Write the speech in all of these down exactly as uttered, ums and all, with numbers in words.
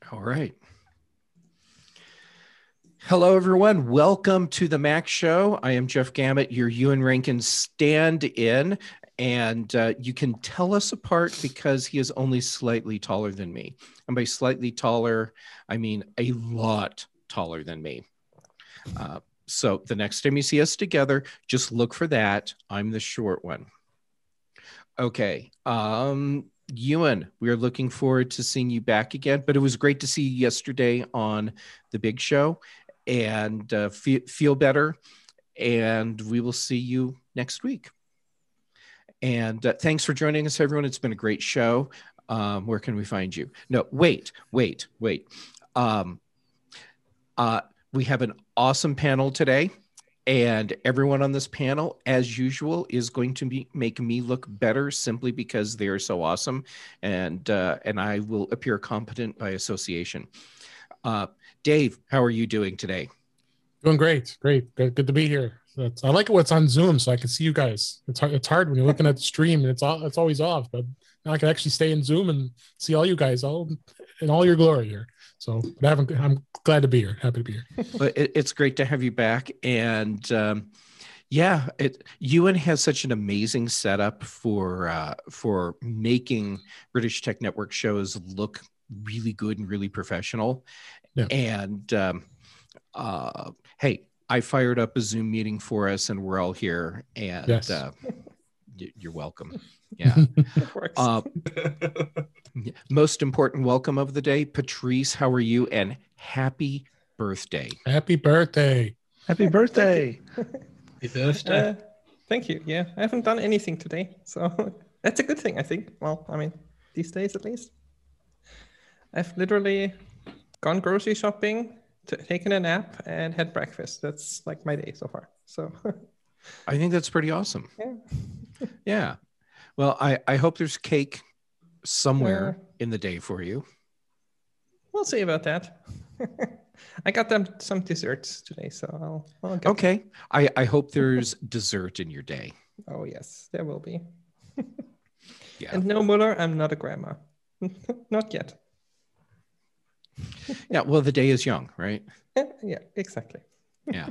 All right. Hello, everyone. Welcome to the Mac Show. I am Jeff Gamet, your Ewan Rankin stand-in, and uh, you can tell us apart because he is only slightly taller than me. And by slightly taller, I mean a lot taller than me. Uh, so the next time you see us together, just look for that. I'm the short one. Okay. Um, Ewan, we are looking forward to seeing you back again, but it was great to see you yesterday on the big show, and uh, fe- feel better. And we will see you next week. And uh, thanks for joining us, everyone. It's been a great show. Um, where can we find you? No, wait, wait, wait. Um, uh, we have an awesome panel today. And everyone on this panel, as usual, is going to be, make me look better simply because they are so awesome. And, uh, and I will appear competent by association. Uh, Dave, how are you doing today? Doing great. Great. Good, good to be here. It's, I like it when it's on Zoom so I can see you guys. It's hard, it's hard when you're looking at the stream and it's all, it's always off, but now I can actually stay in Zoom and see all you guys all in all your glory here. So but I haven't, I'm glad to be here. Happy to be here. Well, it, it's great to have you back. And um, yeah, it, Ewan has such an amazing setup for uh, for making British Tech Network shows look really good and really professional. Yeah. And um, uh, hey, I fired up a Zoom meeting for us, and we're all here. And yes. uh, you're welcome. Yeah. uh, most important welcome of the day, Patrice. How are you? And happy birthday. Happy birthday. Happy birthday. Happy birthday. Uh, thank you. Yeah, I haven't done anything today, so that's a good thing, I think. Well, I mean, these days at least. I've literally gone grocery shopping, t- taken a nap, and had breakfast. That's like my day so far. So I think that's pretty awesome. Yeah. Yeah. Well, I, I hope there's cake somewhere uh, in the day for you. We'll see about that. I got them some desserts today, so I'll, I'll get okay. Them. I, I hope there's dessert in your day. Oh, yes, there will be. Yeah. And no, Muller, I'm not a grandma. Not yet. Yeah, well, the day is young, right? Yeah, exactly. Yeah.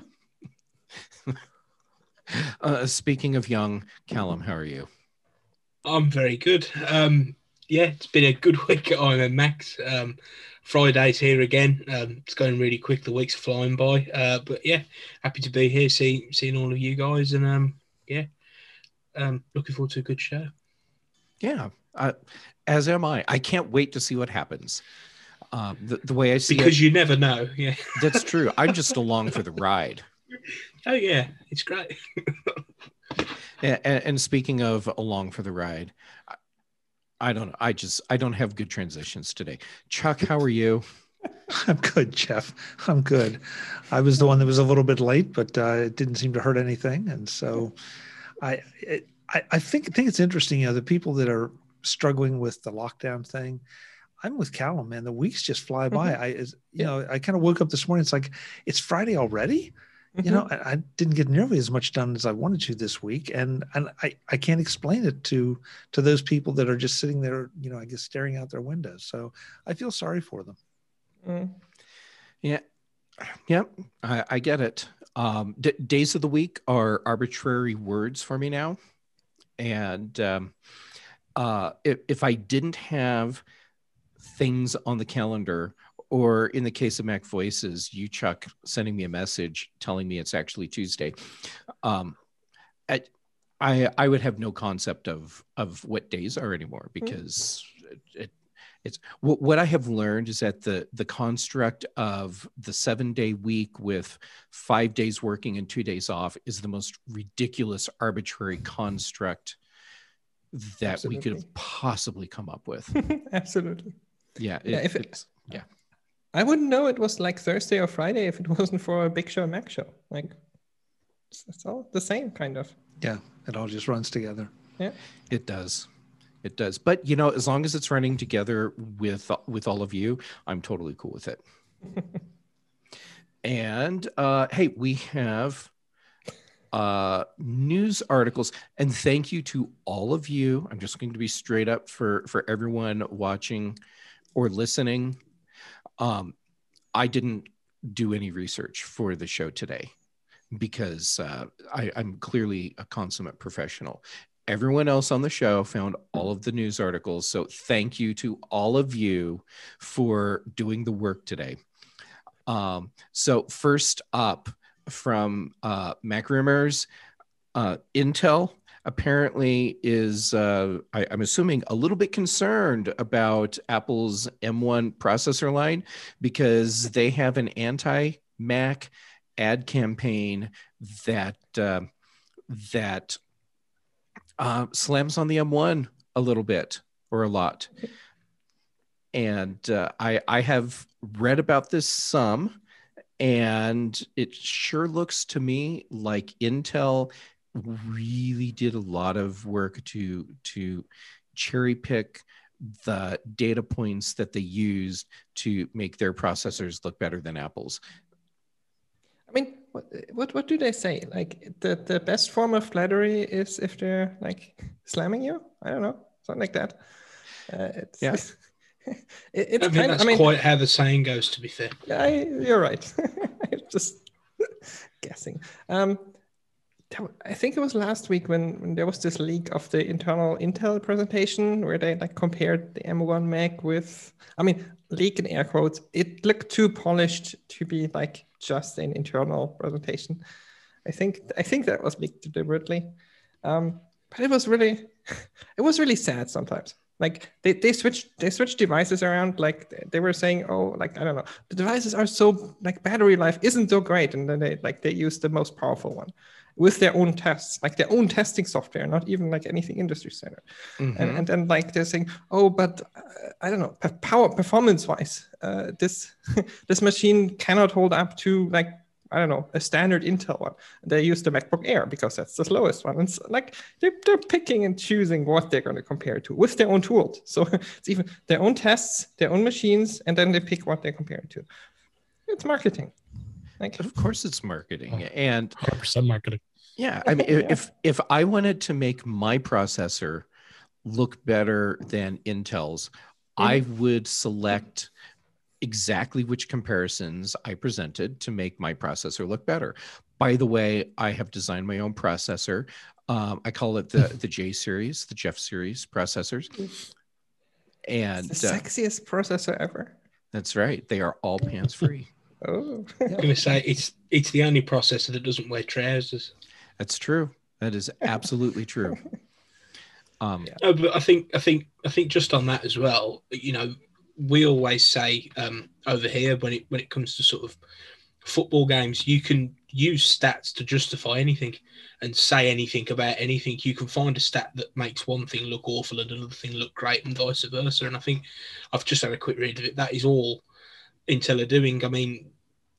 uh, speaking of young, Callum, how are you? I'm very good. Um, yeah, it's been a good week at I M Max. Um, Friday's here again. Um, it's going really quick. The week's flying by. Uh, but yeah, happy to be here, see, seeing all of you guys, and um, yeah, um, looking forward to a good show. Yeah, uh, as am I. I can't wait to see what happens. Um, the, the way I see because it, you never know. Yeah, that's true. I'm just along for the ride. Oh yeah, it's great. and, and speaking of along for the ride, I, I don't know. I just I don't have good transitions today. Chuck, how are you? I'm good, Jeff. I'm good. I was the one that was a little bit late, but uh, it didn't seem to hurt anything, and so I it, I, I think I think it's interesting. You know, the people that are struggling with the lockdown thing. I'm with Callum, man. The weeks just fly by. Mm-hmm. I, is, you yeah. know, I kind of woke up this morning. It's like, it's Friday already. Mm-hmm. You know, I, I didn't get nearly as much done as I wanted to this week. And, and I, I can't explain it to, to those people that are just sitting there, you know, I guess staring out their windows. So I feel sorry for them. Mm. Yeah. Yeah. I, I get it. Um, d- days of the week are arbitrary words for me now. And um, uh, if, if I didn't have things on the calendar, or in the case of Mac Voices, you, Chuck, sending me a message telling me it's actually Tuesday, um, I, I I would have no concept of of what days are anymore, because it, it, it's what, what I have learned is that the the construct of the seven day week with five days working and two days off is the most ridiculous arbitrary construct that Absolutely. we could have possibly come up with. Absolutely. Yeah, it, yeah, if it, it's, yeah. I wouldn't know it was like Thursday or Friday if it wasn't for a Big Show Mac show. Like, it's, it's all the same, kind of. Yeah, it all just runs together. Yeah, it does. It does. But you know, as long as it's running together with with all of you, I'm totally cool with it. And uh, hey, we have uh, news articles, and thank you to all of you. I'm just going to be straight up for for everyone watching or listening. Um, I didn't do any research for the show today because uh, I, I'm clearly a consummate professional. Everyone else on the show found all of the news articles. So thank you to all of you for doing the work today. Um, so first up from uh, Mac Rumors, uh, Intel apparently is, uh, I, I'm assuming, a little bit concerned about Apple's M one processor line because they have an anti-Mac ad campaign that uh, that uh, slams on the M one a little bit or a lot. And uh, I, I have read about this some, and it sure looks to me like Intel really did a lot of work to to cherry pick the data points that they used to make their processors look better than Apple's. I mean, what what, what do they say? Like the, the best form of flattery is if they're like slamming you? I don't know, something like that. Uh, it's, yeah. it, it's I think kind that's of, I mean, quite how the saying goes, to be fair. I, you're right. I'm just guessing. Um, I think it was last week when, when there was this leak of the internal Intel presentation where they like compared the M one Mac with, I mean, leak in air quotes. It looked too polished to be like just an internal presentation. I think I think that was leaked deliberately, um, but it was really, it was really sad sometimes. Like they, they switched they switched devices around. Like they were saying, oh, like I don't know, the devices are so like battery life isn't so great, and then they like they used the most powerful one with their own tests, like their own testing software, not even like anything industry standard. Mm-hmm. And and then like they're saying, oh, but uh, I don't know, power performance wise, uh, this this machine cannot hold up to like I don't know, a standard Intel one. They use the MacBook Air because that's the slowest one. And so, like they're, they're picking and choosing what they're going to compare to with their own tools. So it's even their own tests, their own machines, and then they pick what they compare to. It's marketing. Like, of course it's marketing. And one hundred percent marketing. Yeah. I mean, yeah. if if I wanted to make my processor look better than Intel's, mm-hmm. I would select exactly which comparisons I presented to make my processor look better. By the way, I have designed my own processor. Um, I call it the, the J series, the Jeff series processors. And it's the sexiest uh, processor ever. That's right. They are all pants free. Oh, I'm going to say it's it's the only processor that doesn't wear trousers. That's true. That is absolutely true. Um, yeah. No, but I think I think I think just on that as well, you know, we always say um, over here when it when it comes to sort of football games, you can use stats to justify anything and say anything about anything. You can find a stat that makes one thing look awful and another thing look great and vice versa. And I think I've just had a quick read of it. That is all Intel are doing. I mean,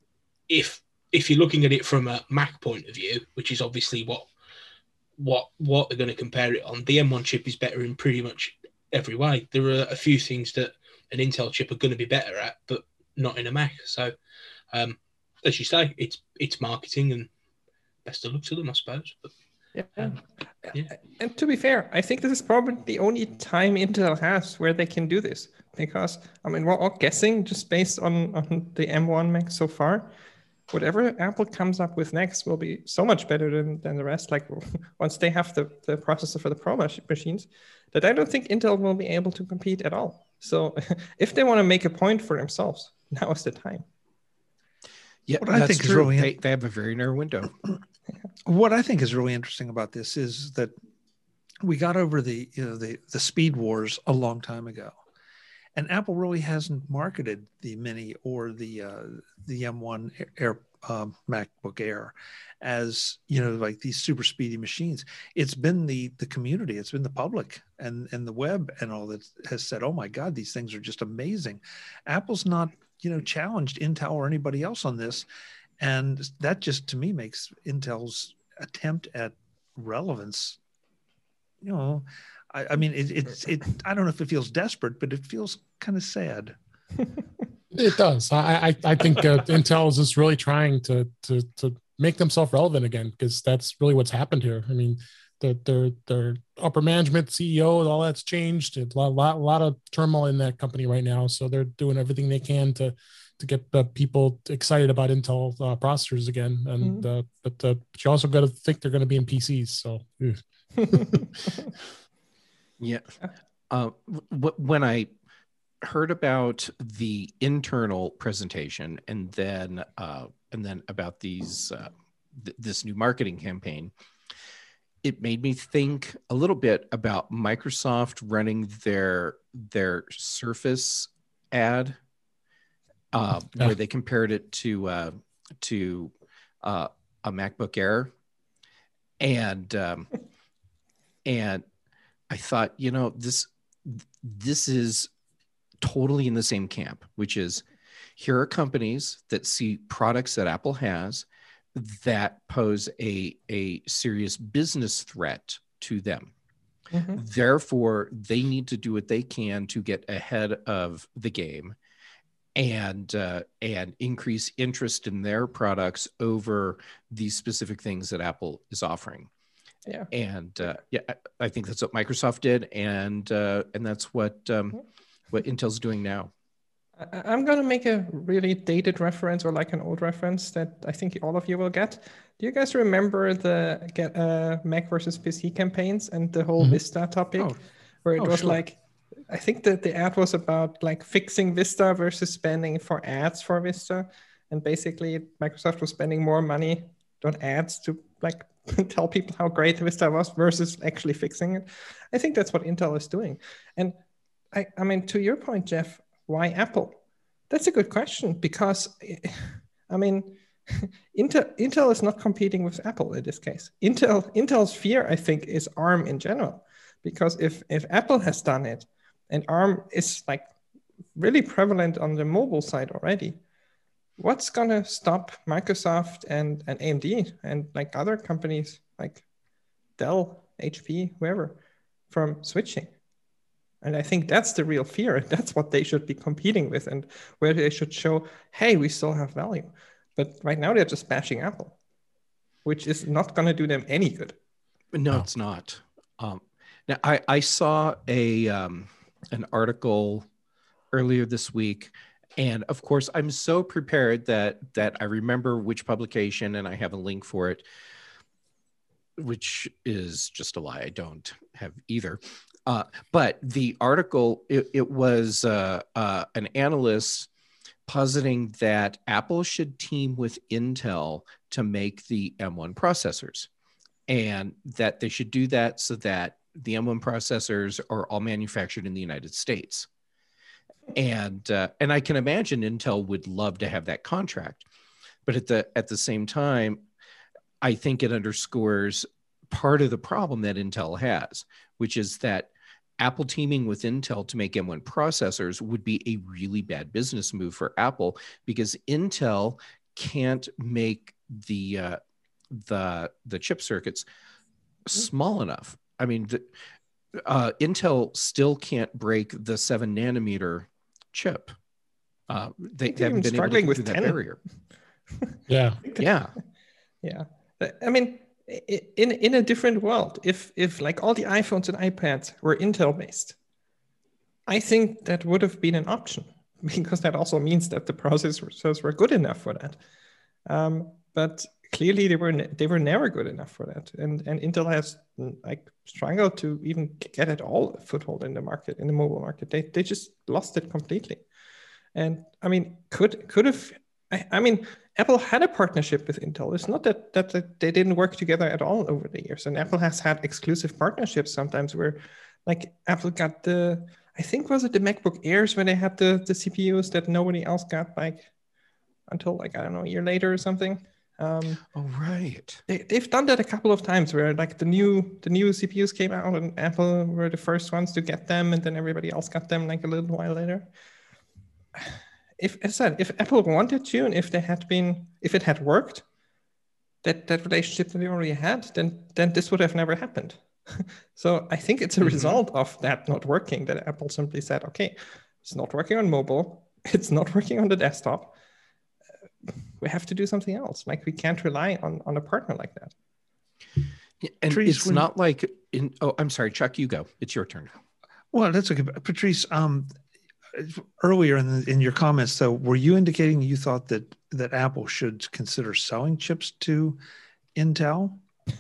if if you're looking at it from a Mac point of view, which is obviously what what what they're going to compare it on, the M one chip is better in pretty much every way. There are a few things that an Intel chip are going to be better at, but not in a Mac. So, um, as you say, it's it's marketing, and best of luck to them, I suppose. But, yeah. Um, yeah. And to be fair, I think this is probably the only time Intel has where they can do this, because I mean we're all guessing just based on, on the M one Mac so far. Whatever Apple comes up with next will be so much better than, than the rest. Like once they have the, the processor for the Pro mach- machines, that I don't think Intel will be able to compete at all. So if they want to make a point for themselves, now is the time. Yeah, what I think true. is really they, they have a very narrow window. What I think is really interesting about this is that we got over the you know the the speed wars a long time ago, and Apple really hasn't marketed the Mini or the uh, the M one Air um, MacBook Air as you know like these super speedy machines. It's been the the community, it's been the public and and the web and all that has said, oh my God, these things are just amazing. Apple's not you know challenged Intel or anybody else on this, and that just to me makes Intel's attempt at relevance, you know. I, I mean, it, it's it. I don't know if it feels desperate, but it feels kind of sad. It does. I I, I think uh, Intel is just really trying to to to make themselves relevant again, because that's really what's happened here. I mean, the, their their upper management, C E O, all that's changed. A lot, lot, lot of turmoil in that company right now. So they're doing everything they can to to get the people excited about Intel uh, processors again. And mm-hmm. uh, but, uh, but you also got to think they're going to be in P Cs. So yeah, uh, w- when I heard about the internal presentation and then uh, and then about these uh, th- this new marketing campaign, it made me think a little bit about Microsoft running their their Surface ad, uh, yeah. where they compared it to uh, to uh, a MacBook Air, and um, and I thought, you know, this this is totally in the same camp, which is here are companies that see products that Apple has that pose a, a serious business threat to them. Mm-hmm. Therefore, they need to do what they can to get ahead of the game and uh, and increase interest in their products over these specific things that Apple is offering. Yeah, and uh, yeah, I, I think that's what Microsoft did, and uh, and that's what um, what Intel's doing now. I'm going to make a really dated reference, or like an old reference that I think all of you will get. Do you guys remember the get uh, Mac versus P C campaigns and the whole mm-hmm. Vista topic, oh. where it oh, was sure. like, I think that the ad was about like fixing Vista versus spending for ads for Vista, and basically Microsoft was spending more money on ads to like tell people how great Vista was versus actually fixing it. I think that's what Intel is doing. And I, I mean, to your point, Jeff, why Apple? That's a good question, because, I mean, Intel, Intel is not competing with Apple in this case. Intel, Intel's fear, I think, is ARM in general, because if, if Apple has done it, and ARM is like really prevalent on the mobile side already, what's gonna stop Microsoft and, and A M D and like other companies like Dell, H P, whoever, from switching? And I think that's the real fear. That's what they should be competing with, and where they should show, hey, we still have value. But right now they're just bashing Apple, which is not going to do them any good. No, it's not. Um, now, I, I saw a um, an article earlier this week, and of course, I'm so prepared that that I remember which publication, and I have a link for it, which is just a lie. I don't have either. Uh, but the article, it, it was uh, uh, an analyst positing that Apple should team with Intel to make the M one processors, and that they should do that so that the M one processors are all manufactured in the United States. And uh, and I can imagine Intel would love to have that contract, but at the at the same time, I think it underscores part of the problem that Intel has, which is that Apple teaming with Intel to make M one processors would be a really bad business move for Apple, because Intel can't make the uh, the the chip circuits small enough. I mean, the, uh, Intel still can't break the seven nanometer chip. Uh, they, they haven't been able to get through that barrier. Yeah, yeah, yeah. I mean, in in a different world, if if like all the iPhones and iPads were Intel based, I think that would have been an option, because that also means that the processors were good enough for that. Um, but clearly, they were they were never good enough for that, and and Intel has like struggled to even get at all a foothold in the market, in the mobile market. They they just lost it completely. And I mean, could could have. I, I mean, Apple had a partnership with Intel. It's not that, that that they didn't work together at all over the years. And Apple has had exclusive partnerships sometimes where, like, Apple got the, I think, was it the MacBook Airs when they had the, the C P Us that nobody else got, like, until, like, I don't know, a year later or something. Um, oh, right. They, they've done that a couple of times where, like, the new the new C P Us came out and Apple were the first ones to get them, and then everybody else got them, like, a little while later. If, as I said, if Apple wanted to, and if they had been, if it had worked, that, that relationship that they already had, then then this would have never happened. So I think it's a mm-hmm. result of that not working, that Apple simply said, okay, it's not working on mobile, it's not working on the desktop. We have to do something else. Like, we can't rely on, on a partner like that. And Patrice, it's when- not like in. Oh, I'm sorry, Chuck. You go. It's your turn. Well, that's okay. Patrice, um, earlier in, the, in your comments, though, were you indicating you thought that, that Apple should consider selling chips to Intel?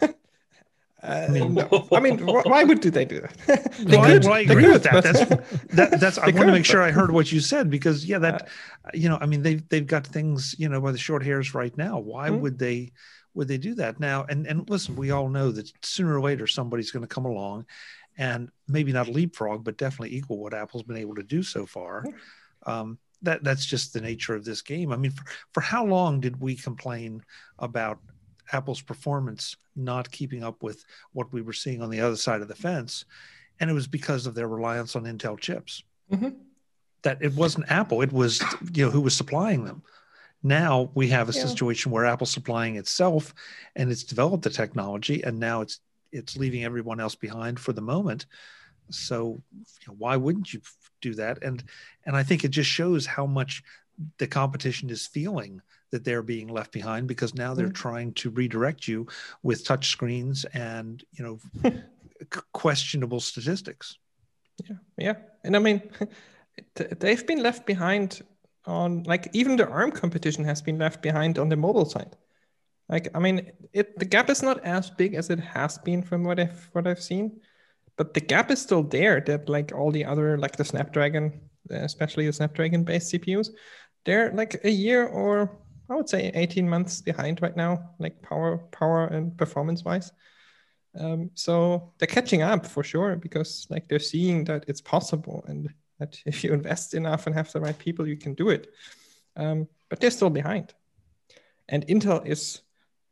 Uh, I mean, no. I mean, wh- why would do they do that? They Well, I, could. well, I They agree could, with that. but- That's that, that's. I They want to could, make sure but- I heard what you said, because yeah, that you know, I mean, they they've got things, you know, by the short hairs right now. Why Hmm. would they would they do that now? And and listen, we all know that sooner or later somebody's going to come along, and maybe not leapfrog, but definitely equal what Apple's been able to do so far. Um, that that's just the nature of this game. I mean, for, for how long did we complain about Apple's performance not keeping up with what we were seeing on the other side of the fence? And it was because of their reliance on Intel chips. Mhm. That it wasn't Apple, it was, you know, who was supplying them. Now we have a Yeah. situation where Apple's supplying itself, and it's developed the technology, and now it's it's leaving everyone else behind for the moment. So you know, why wouldn't you do that? And and I think it just shows how much the competition is feeling that they're being left behind, because now they're Mm. trying to redirect you with touch screens and, you know, c- questionable statistics. Yeah, yeah, and I mean, th- they've been left behind on, like, even the ARM competition has been left behind on the mobile side. Like, I mean, it the gap is not as big as it has been from what I've what I've seen, but the gap is still there. That, like, all the other, like the Snapdragon, especially the Snapdragon-based C P Us, they're like a year, or I would say eighteen months behind right now, like power, power and performance-wise. Um, so they're catching up for sure, because like they're seeing that it's possible, and that if you invest enough and have the right people, you can do it. Um, but they're still behind. And Intel is,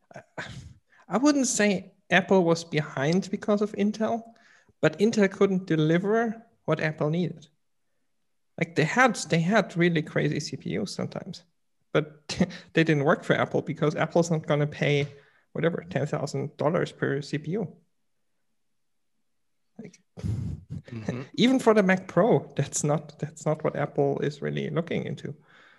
I wouldn't say Apple was behind because of Intel, but Intel couldn't deliver what Apple needed. Like they had, they had really crazy C P Us sometimes, but they didn't work for Apple, because Apple's not going to pay whatever, ten thousand dollars per C P U. Like, Mhm. even for the Mac Pro, that's not that's not what Apple is really looking into.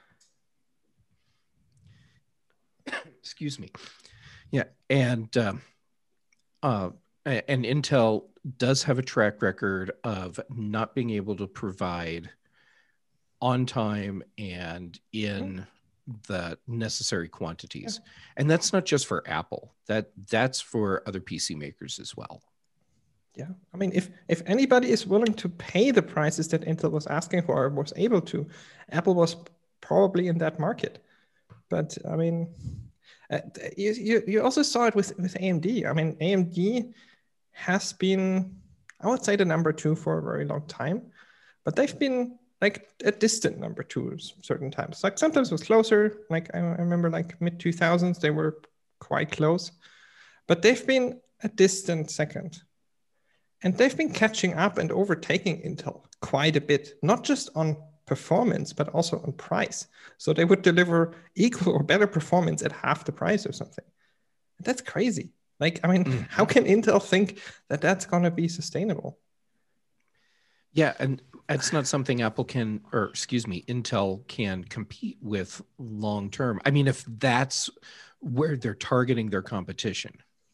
Excuse me. Yeah, and um, uh, a- and Intel does have a track record of not being able to provide on time and in the necessary quantities. And that's not just for Apple. That that's for other P C makers as well. Yeah, I mean, if if anybody is willing to pay the prices that Intel was asking for, or was able to, Apple was probably in that market. But I mean, uh, you, you you also saw it with with A M D. I mean, A M D has been, I would say, the number two for a very long time, but they've been like a distant number two certain times. Like sometimes it was closer. Like I, I remember, like mid two thousands, they were quite close, but they've been a distant second. And they've been catching up and overtaking Intel quite a bit, not just on performance, but also on price. So they would deliver equal or better performance at half the price or something. That's crazy. Like, I mean, Mhm. how can Intel think that that's going to be sustainable? Yeah, and it's not something Apple can, or excuse me, Intel can compete with long term. I mean, if that's where they're targeting their competition.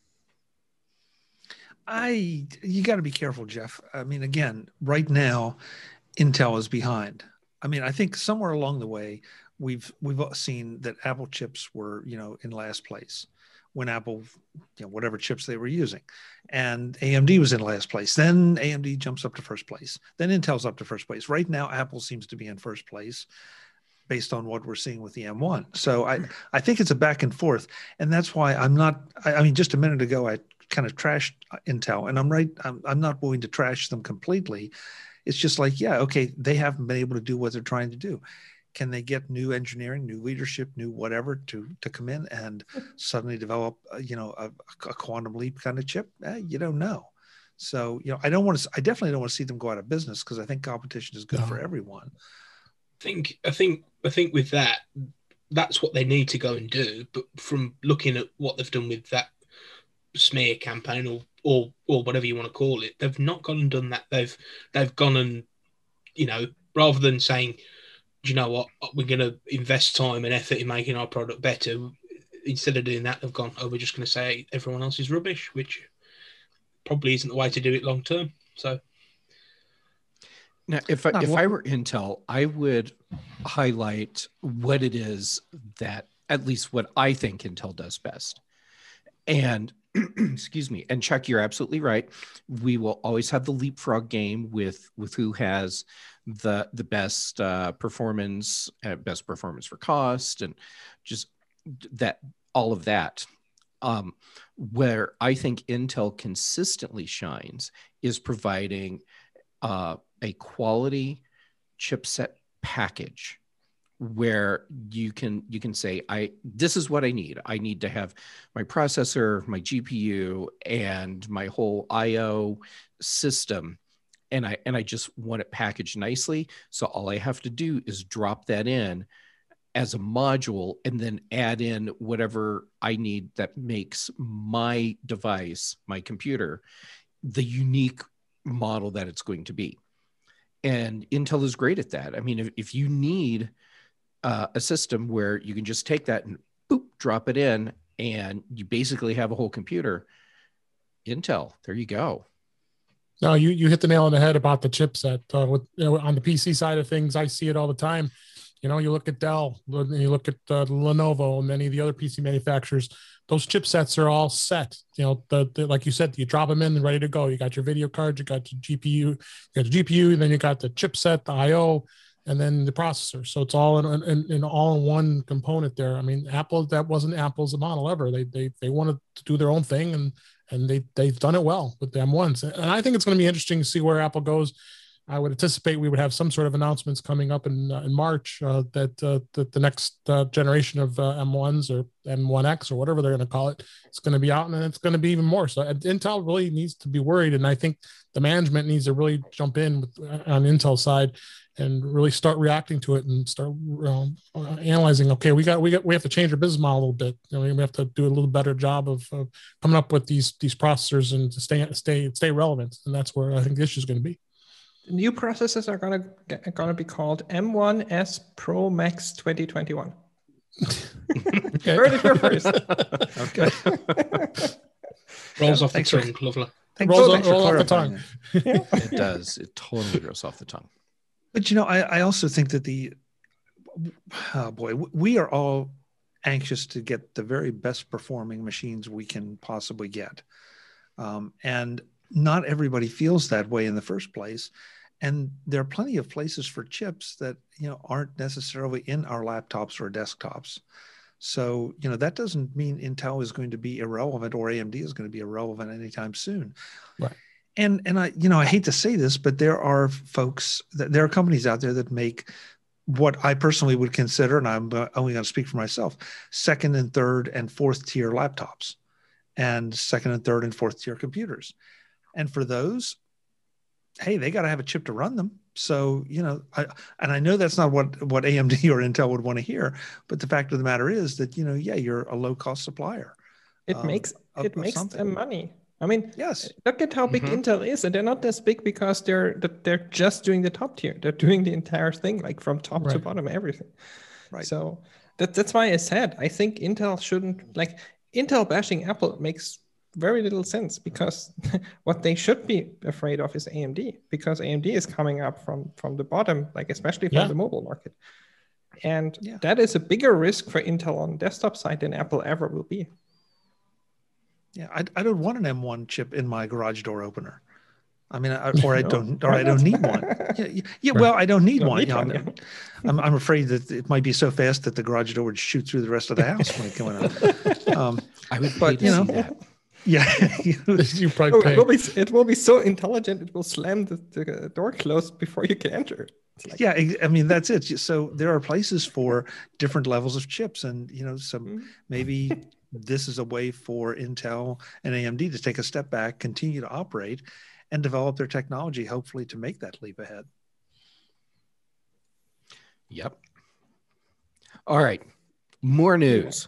I you got to be careful, Jeff. I mean, again, right now, Intel is behind. I mean, I think somewhere along the way, we've we've seen that Apple chips were, you know, in last place when Apple, you know, whatever chips they were using, and A M D was in last place. Then A M D jumps up to first place. Then Intel's up to first place. Right now, Apple seems to be in first place, based on what we're seeing with the M one. So I, I think it's a back and forth. And that's why I'm not, I, I mean, just a minute ago, I kind of trashed Intel, and I'm right. I'm, I'm not going to trash them completely. It's just like, yeah, okay, they haven't been able to do what they're trying to do. Can they get new engineering, new leadership, new whatever to, to come in and suddenly develop, uh, you know, a, a quantum leap kind of chip? Eh, you don't know. So, you know, I don't want to, I definitely don't want to see them go out of business, because I think competition is good No. for everyone. I think I think I think with that, that's what they need to go and do. But from looking at what they've done with that smear campaign, or or or whatever you want to call it, they've not gone and done that. They've they've gone and, you know, rather than saying, do you know what, we're going to invest time and effort in making our product better, instead of doing that, they've gone, oh, we're just going to say everyone else is rubbish, which probably isn't the way to do it long term. So now, if I, Not if one- I were Intel, I would highlight what it is that, at least what I think Intel does best. And excuse me, and Chuck, you're absolutely right. We will always have the leapfrog game with with who has the the best uh, performance, uh, best performance for cost, and just that all of that. Um, where I think Intel consistently shines is providing uh, a quality chipset package where you can you can say, I this is what I need. I need to have my processor, my G P U, and my whole I O system, and I and I just want it packaged nicely. So all I have to do is drop that in as a module and then add in whatever I need that makes my device, my computer, the unique model that it's going to be. And Intel is great at that. I mean, if, if you need uh, a system where you can just take that and boop, drop it in, and you basically have a whole computer, Intel, there you go. No, you you hit the nail on the head about the chipset. Uh, with you know, on the P C side of things, I see it all the time. You know, you look at Dell, you look at uh, Lenovo, and many of the other P C manufacturers. Those chipsets are all set. You know, the, the like you said, you drop them in and ready to go. You got your video card, you got your G P U, you got the G P U, and then you got the chipset, the I O, and then the processor. So it's all in, in, in all in one component there. I mean, Apple, that wasn't Apple's model ever. They they they wanted to do their own thing, and and they they've done it well with the M ones. And I think it's going to be interesting to see where Apple goes. I would anticipate we would have some sort of announcements coming up in uh, in March uh, that uh, that the next uh, generation of uh, M ones or M one X or whatever they're going to call it, it's going to be out, and it's going to be even more. So uh, Intel really needs to be worried, and I think the management needs to really jump in with, uh, on Intel side and really start reacting to it and start um, uh, analyzing. Okay, we got we got we have to change our business model a little bit. You know, we have to do a little better job of, of coming up with these these processors and to stay stay stay relevant, and that's where I think the issue is going to be. The new processors are gonna are gonna be called M one S Pro Max twenty twenty-one. Okay. Heard it here first. Okay. rolls Yeah, off the thanks for- tongue, lovely. Thanks, Rolls thanks off- for rolls off the clarifying tongue. that. It does. It totally rolls off the tongue. But you know, I, I also think that the oh boy, we are all anxious to get the very best performing machines we can possibly get, um, and not everybody feels that way in the first place. And there are plenty of places for chips that you know aren't necessarily in our laptops or desktops. So you know that doesn't mean Intel is going to be irrelevant or A M D is going to be irrelevant anytime soon. Right. And and I you know I hate to say this, but there are folks, there are companies out there that make what I personally would consider, and I'm only going to speak for myself, second and third and fourth tier laptops, and second and third and fourth tier computers. And for those, hey, they got to have a chip to run them. So you know, I, and I know that's not what what A M D or Intel would want to hear, but the fact of the matter is that you know, yeah, you're a low cost supplier. It um, makes of- it of makes something. them money. I mean, Yes. look at how big Mhm. Intel is, and they're not this big because they're that they're just doing the top tier. They're doing the entire thing, like from top to Right. bottom, everything. Right. So that that's why I said I think Intel shouldn't like Intel bashing Apple makes very little sense because what they should be afraid of is A M D because A M D is coming up from from the bottom, like especially from Yeah. the mobile market, and Yeah. that is a bigger risk for Intel on the desktop side than Apple ever will be. Yeah, I, I don't want an M one chip in my garage door opener. I mean, I, or I No, don't, or why I don't not? need one. Yeah, yeah, yeah, well, I don't need Don't one. need You know, one, I'm, yeah. I'm, I'm afraid that it might be so fast that the garage door would shoot through the rest of the house when it came out. Um, I would But, pay to you see know, that. yeah, You probably Oh, it pay. will be it will be so intelligent it will slam the, the door closed before you can enter. It's like, yeah. ex- I mean, that's it. So there are places for different levels of chips, and you know, some mm, maybe this is a way for Intel and A M D to take a step back, continue to operate, and develop their technology, hopefully to make that leap ahead. Yep. All right. More news.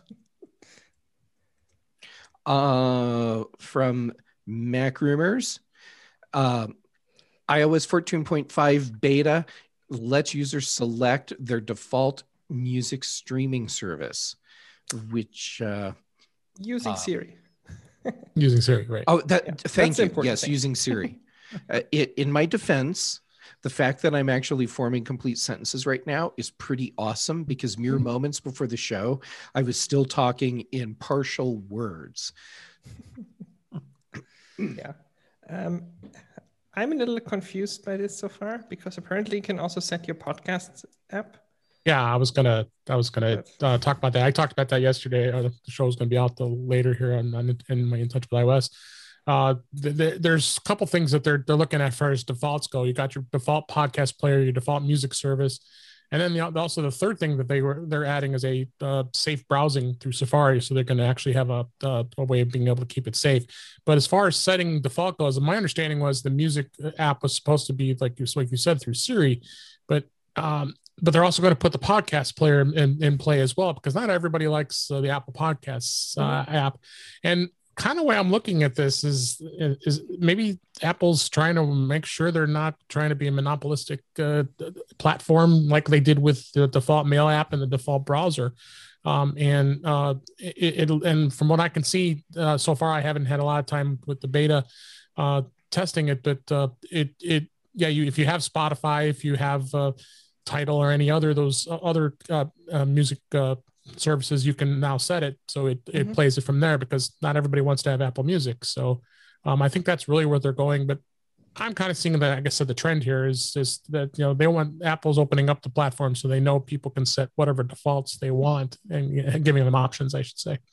Uh, from Mac Rumors. Um, iOS fourteen point five beta lets users select their default music streaming service, which uh, using Uh, Siri. Using Siri, right? Oh, that Yeah, thank that's the you. important Yes, thing. using Siri. uh, it, in my defense, the fact that I'm actually forming complete sentences right now is pretty awesome because mere moments before the show, I was still talking in partial words. Yeah. Um, I'm a little confused by this so far because apparently you can also set your podcast app. Yeah, I was gonna, I was gonna uh, talk about that. I talked about that yesterday. Uh, the show is gonna be out the later here on, on in my In Touch with iOS. Uh, th- th- there's a couple things that they're they're looking at far as defaults go. You got your default podcast player, your default music service, and then the, also the third thing that they were they're adding is a uh, safe browsing through Safari. So they're going to actually have a uh, a way of being able to keep it safe. But as far as setting default goes, my understanding was the music app was supposed to be like you like you said through Siri, but um, but they're also going to put the podcast player in, in play as well because not everybody likes uh, the Apple Podcasts uh, mm-hmm. app, and kind of way I'm looking at this is is maybe Apple's trying to make sure they're not trying to be a monopolistic uh, platform like they did with the default mail app and the default browser. Um, and uh, it, it and from what I can see uh, so far, I haven't had a lot of time with the beta uh, testing it, but uh, it it yeah, you if you have Spotify, if you have uh, Tidal or any other those other uh, uh, music uh, services, you can now set it so it, it mm-hmm. plays it from there because not everybody wants to have Apple Music. So um, I think that's really where they're going. But I'm kind of seeing that, I guess, the trend here is, is that, you know, they want Apple's opening up the platform so they know people can set whatever defaults they want and, and giving them options, I should say.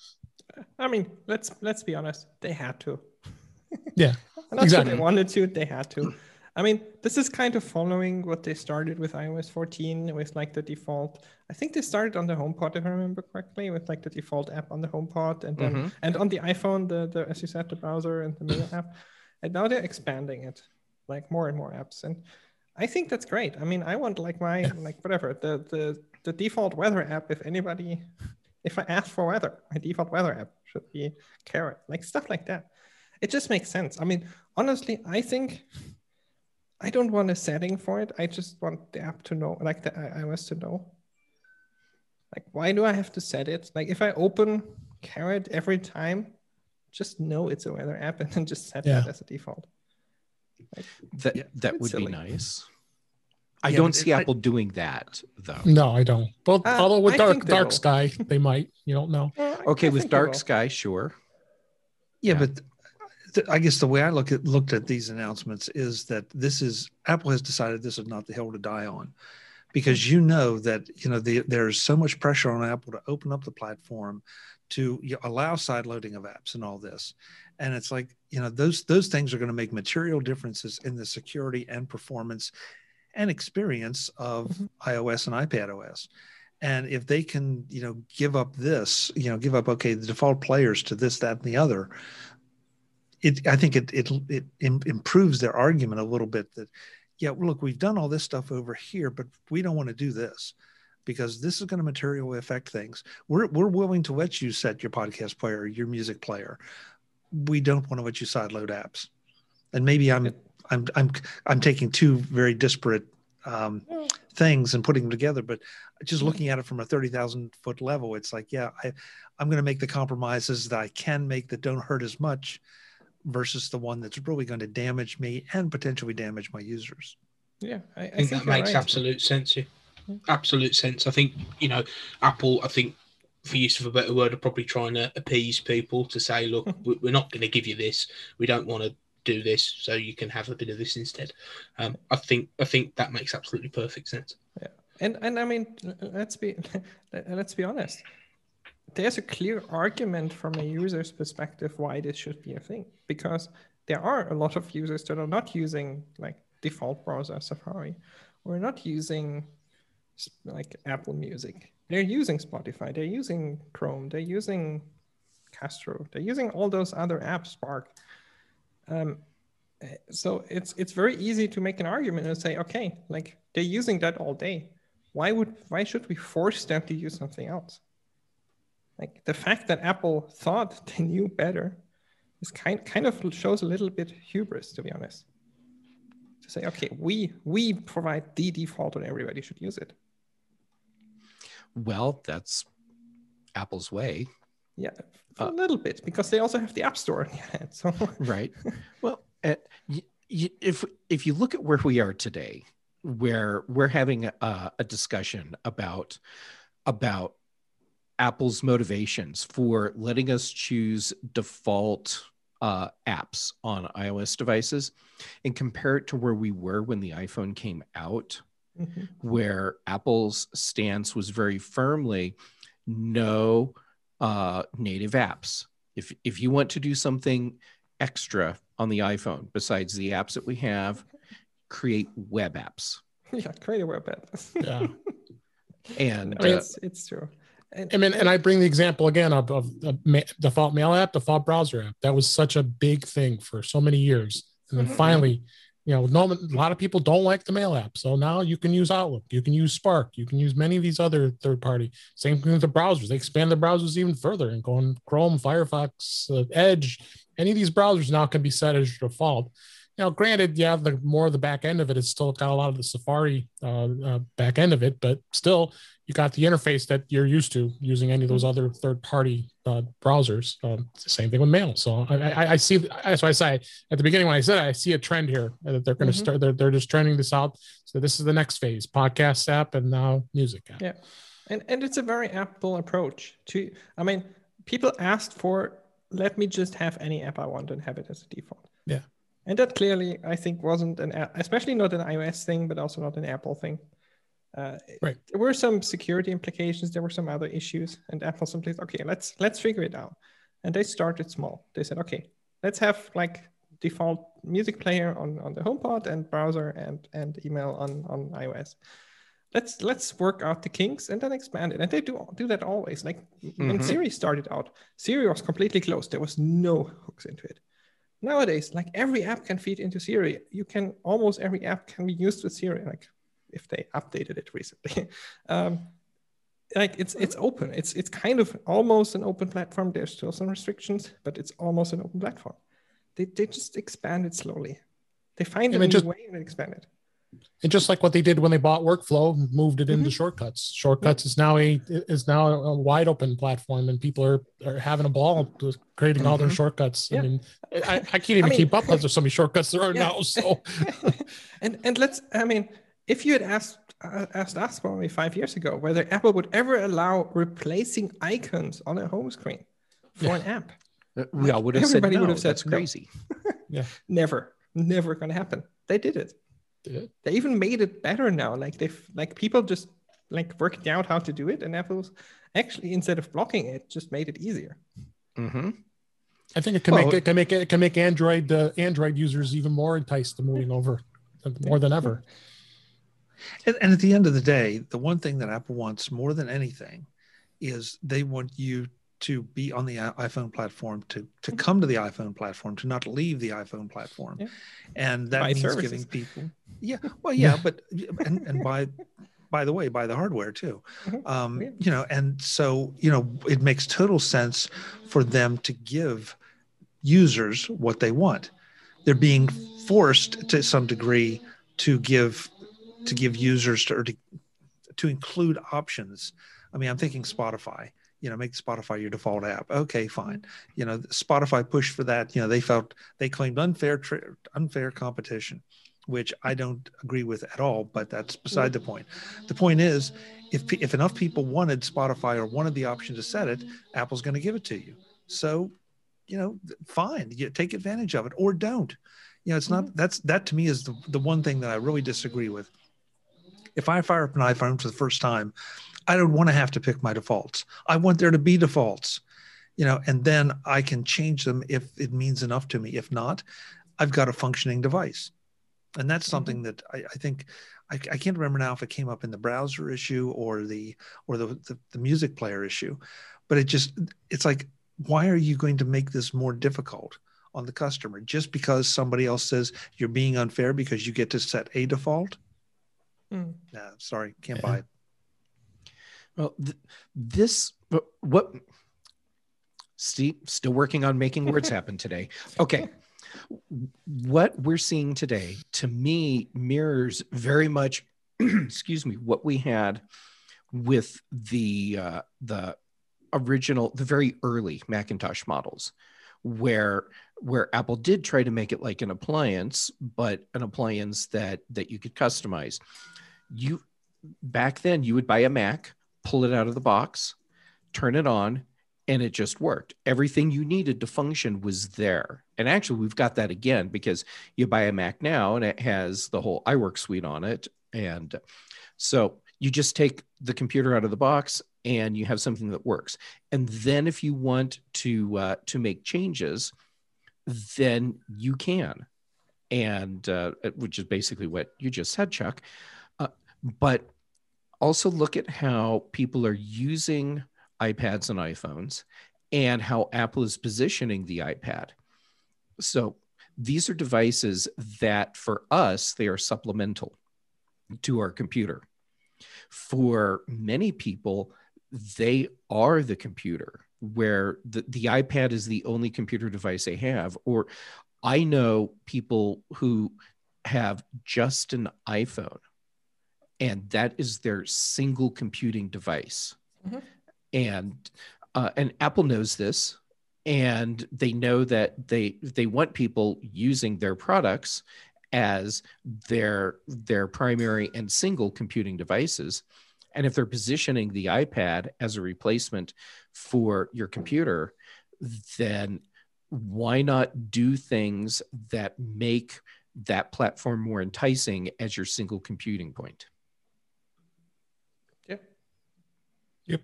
I mean, let's let's be honest. They had to. Yeah, I'm not exactly. sure they wanted to. They had to. I mean, this is kind of following what they started with iOS fourteen with like the default. I think they started on the HomePod, if I remember correctly, with like the default app on the HomePod, and then mm-hmm. and on the iPhone, the, the as you said, the browser and the mail app. And now they're expanding it, like more and more apps. And I think that's great. I mean, I want like my yeah. like whatever the the the default weather app. If anybody, if I ask for weather, my default weather app should be Carrot, like stuff like that. It just makes sense. I mean, honestly, I think. I don't want a setting for it. I just want the app to know, like the iOS to know. Like, why do I have to set it? Like, if I open Carrot every time, just know it's a weather app and then just set yeah. that as a default. Like, that yeah, that would silly. be nice. I yeah, don't see I, Apple doing that, though. No, I don't. Well, uh, although with I Dark, dark Sky, they might. You don't know. Well, okay, with Dark Sky, sure. Yeah, yeah. but... I guess the way I look at looked at these announcements is that this is Apple has decided this is not the hill to die on, because you know that you know the, there's so much pressure on Apple to open up the platform, to you know, allow side loading of apps and all this, and it's like you know those those things are going to make material differences in the security and performance and experience of mm-hmm. iOS and iPadOS. And if they can you know give up this you know give up okay the default players to this that and the other. It, I think it, it it improves their argument a little bit that, yeah, look, we've done all this stuff over here, but we don't want to do this because this is going to materially affect things. We're we're willing to let you set your podcast player, your music player. We don't want to let you sideload apps. And maybe I'm I'm I'm I'm taking two very disparate um, things and putting them together, but just looking at it from a thirty thousand foot level, it's like, yeah, I I'm going to make the compromises that I can make that don't hurt as much. Versus the one that's really going to damage me and potentially damage my users. Yeah, I, I, I think, think that makes right. absolute sense. Yeah. Absolute sense. I think, you know, Apple, I think, for use of a better word, are probably trying to appease people to say, look, we're not going to give you this. We don't want to do this, so you can have a bit of this instead. Um, I think I think that makes absolutely perfect sense. Yeah, and and I mean, let's be let's be honest. There's a clear argument from a user's perspective why this should be a thing, because there are a lot of users that are not using like default browser Safari, or not using like Apple Music. They're using Spotify, they're using Chrome, they're using Castro, they're using all those other apps, Spark. Um, so it's it's very easy to make an argument and say, okay, like they're using that all day. Why would why should we force them to use something else? Like the fact that Apple thought they knew better is kind kind of shows a little bit hubris, to be honest. To say, okay, we we provide the default and everybody should use it. Well, that's Apple's way. Yeah, a Uh, little bit, because they also have the App Store. So Right. Well, uh, y- y- if if you look at where we are today, where we're having a, a discussion about about Apple's motivations for letting us choose default uh, apps on iOS devices, and compare it to where we were when the iPhone came out, Mhm. where Apple's stance was very firmly no uh, native apps. If if you want to do something extra on the iPhone besides the apps that we have, create web apps. yeah, create a web app. Yeah. And I mean, uh, it's it's true. And, I mean, and I bring the example again of, of, of ma- default mail app, default browser app. That was such a big thing for so many years. And then Mhm. finally, you know, no, a lot of people don't like the mail app. So now you can use Outlook, you can use Spark, you can use many of these other third party. Same thing with the browsers. They expand the browsers even further and go on Chrome, Firefox, uh, Edge. Any of these browsers now can be set as your default. You know, granted, yeah, the more the back end of it, it's still got a lot of the Safari uh, uh, back end of it, but still, you got the interface that you're used to using any of those other third-party uh, browsers. Um, same thing with mail. So I, I, I see. That's why I say at the beginning when I said I see a trend here that they're going to Mhm. start. They're, they're just trending this out. So this is the next phase: podcast app and now music app. Yeah, and and it's a very Apple approach to. I mean, people asked for, let me just have any app I want and have it as a default. Yeah. And that clearly, I think, wasn't an app, especially not an iOS thing, but also not an Apple thing. Uh, Right. There were some security implications. There were some other issues, and Apple simply said, okay, let's let's figure it out. And they started small. They said, okay, let's have like default music player on, on the HomePod and browser and and email on on iOS. Let's let's work out the kinks and then expand it. And they do do that always. Like when Mhm. Siri started out, Siri was completely closed. There was no hooks into it. Nowadays, like every app can feed into Siri. You can almost every app can be used with Siri. Like if they updated it recently, um, like it's it's open. It's it's kind of almost an open platform. There's still some restrictions, but it's almost an open platform. They they just expand it slowly. They find And a it new just- way and expand it. And just like what they did when they bought Workflow, moved it into Mhm. Shortcuts. Shortcuts is now a is now a wide open platform, and people are, are having a ball with creating all their Mhm. shortcuts. I Yeah. mean, I, I can't even I mean- keep up. There's so many shortcuts there are Yeah. now. So and and let's I mean, if you had asked uh, asked us probably five years ago whether Apple would ever allow replacing icons on a home screen for Yeah. an app, uh, we all would have said Everybody no. would have said That's no. crazy. never, never gonna happen. They did it. Yeah. They even made it better now. Like they've like people just like worked out how to do it, and Apple's actually instead of blocking it, just made it easier. hmm I think it can Well- make it can make it can make Android uh, Android users even more enticed to moving over more than ever. And, and at the end of the day, the one thing that Apple wants more than anything is they want you to be on the i- iPhone platform, to to come to the iPhone platform, to not leave the iPhone platform. Yeah. And that Buy means services. giving people, yeah, well, yeah, but and, and by by the way, buy the hardware too. Mhm. Um, Yeah. you know, and so, you know, it makes total sense for them to give users what they want. They're being forced to some degree to give to give users to, or to to include options. I mean, I'm thinking Spotify. You know, make Spotify your default app. Okay, fine. You know, Spotify pushed for that. You know, they felt they claimed unfair tra- unfair competition, which I don't agree with at all. But that's beside the point. The point is, if pe- if enough people wanted Spotify or wanted the option to set it, Apple's going to give it to you. So, you know, fine. You take advantage of it or don't. You know, it's not. That's that to me is the the one thing that I really disagree with. If I fire up an iPhone for the first time, I don't want to have to pick my defaults. I want there to be defaults, you know, and then I can change them if it means enough to me. If not, I've got a functioning device. And that's something that I, I think I, I can't remember now if it came up in the browser issue or the or the, the the music player issue, but it just it's like, why are you going to make this more difficult on the customer just because somebody else says you're being unfair because you get to set a default? Mm. Nah, sorry, can't Yeah. buy it. Well, th- this what Steve still working on making words happen today. Okay. What we're seeing today to me mirrors very much excuse me, what we had with the uh, the original, the very early Macintosh models, where where Apple did try to make it like an appliance, but an appliance that that you could customize. You back then you would buy a Mac, pull it out of the box, turn it on, and it just worked. Everything you needed to function was there. And actually, we've got that again, because you buy a Mac now and it has the whole iWork suite on it. And so you just take the computer out of the box and you have something that works. And then if you want to uh, to make changes, then you can. And uh, which is basically what you just said, Chuck. Uh, but also look at how people are using iPads and iPhones and how Apple is positioning the iPad. So these are devices that for us, they are supplemental to our computer. For many people, they are the computer, where the, the iPad is the only computer device they have. Or I know people who have just an iPhone, and that is their single computing device. Mm-hmm. And uh, and Apple knows this, and they know that they they want people using their products as their their primary and single computing devices. And if they're positioning the iPad as a replacement for your computer, then why not do things that make that platform more enticing as your single computing point? Yep. Yep.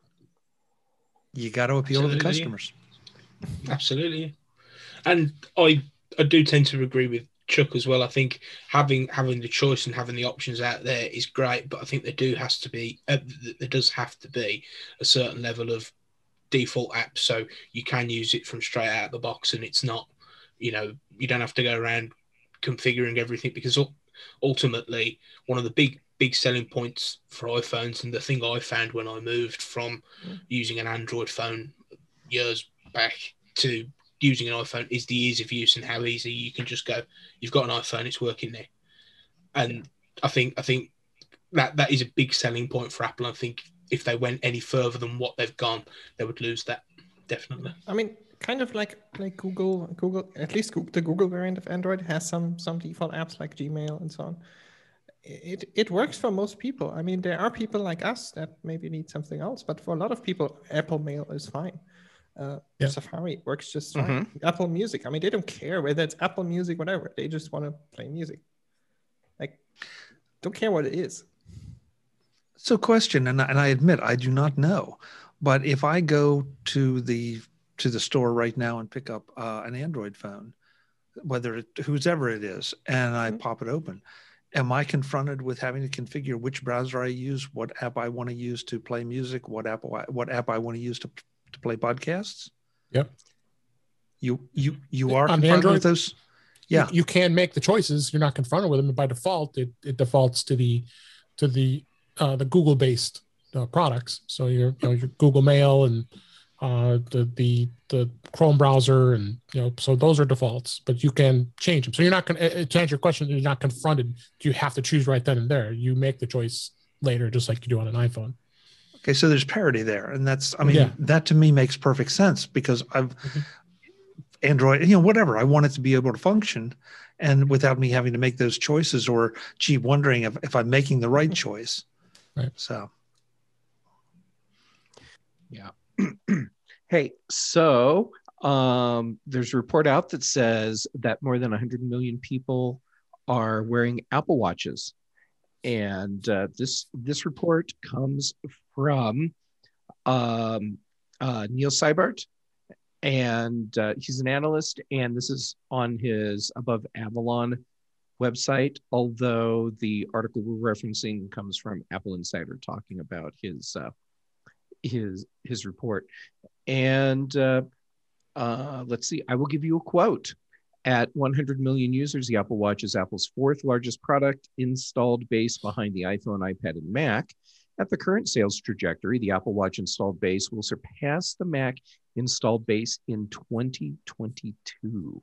You got to appeal Absolutely. to the customers. Absolutely. And I I do tend to agree with Chuck as well. I think having having the choice and having the options out there is great, but I think there do has to be uh, there does have to be a certain level of default apps, so you can use it from straight out of the box, and it's not, you know, you don't have to go around configuring everything, because ultimately one of the big big selling points for iPhones, and the thing I found when I moved from mm. using an Android phone years back to using an iPhone, is the ease of use and how easy you can just go, you've got an iPhone, it's working there. And yeah. I think I think that that is a big selling point for Apple. I think if they went any further than what they've gone, they would lose that, definitely. I mean, kind of like like Google, Google at least Google, the Google variant of Android has some some default apps like Gmail and so on. It it works for most people. I mean, there are people like us that maybe need something else, but for a lot of people, Apple Mail is fine. Uh, yeah. Safari works just fine. Mm-hmm. Apple Music, I mean, they don't care whether it's Apple Music, whatever. They just want to play music. Like, don't care what it is. So question, and, and I admit I do not know, but if I go to the to the store right now and pick up uh, an Android phone, whether it, whoever it is, and I mm-hmm. pop it open, am I confronted with having to configure which browser I use, what app I want to use to play music, what app I, what app I want to use to to play podcasts? Yep. You you you are on confronted Android, with those. Yeah. You, you can make the choices. You're not confronted with them. By default, it, it defaults to the to the uh, the Google based uh, products. So your you know, your Google Mail and uh, the the the Chrome browser, and you know, so those are defaults. But you can change them. So you're not going to answer your question. You're not confronted. You have to choose right then and there. You make the choice later, just like you do on an iPhone. Okay, so there's parity there, and that's I mean yeah. that to me makes perfect sense, because I've mm-hmm. Android, you know, whatever, I want it to be able to function, and without me having to make those choices, or gee, wondering if, if I'm making the right choice. Right. So, yeah. Hey, so um, there's a report out that says that more than one hundred million people are wearing Apple Watches. And uh, this this report comes from um, uh, Neil Seibert, and uh, he's an analyst, and this is on his Above Avalon website, although the article we're referencing comes from Apple Insider talking about his uh, his his report. And uh, uh, let's see, I will give you a quote. At one hundred million users, the Apple Watch is Apple's fourth largest product installed base behind the iPhone, iPad, and Mac. At the current sales trajectory, the Apple Watch installed base will surpass the Mac installed base in twenty twenty-two.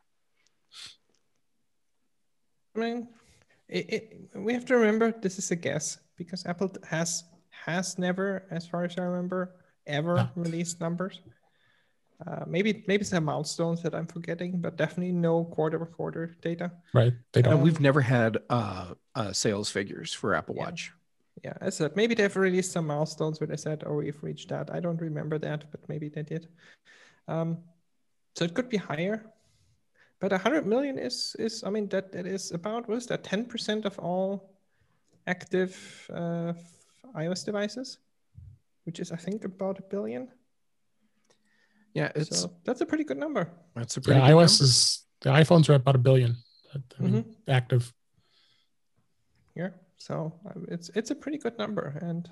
I mean, it, it, we have to remember this is a guess, because Apple has has never, as far as I remember, ever Yeah. released numbers. Uh, maybe maybe some milestones that I'm forgetting, but definitely no quarter-over-quarter data. Right. They No, don't. we've never had uh, uh, sales figures for Apple Yeah. Watch. Yeah, I said maybe they've released some milestones where they said, "Oh, we've reached that." I don't remember that, but maybe they did. Um, so it could be higher, but one hundred million is is I mean that that is about what is that ten percent of all active uh, iOS devices, which is I think about a billion. Yeah, it's So that's a pretty good number. that's a pretty Yeah, good iOS number. is the iPhones are about a billion. I mean, Mhm. active. Yeah, so um, it's it's a pretty good number, and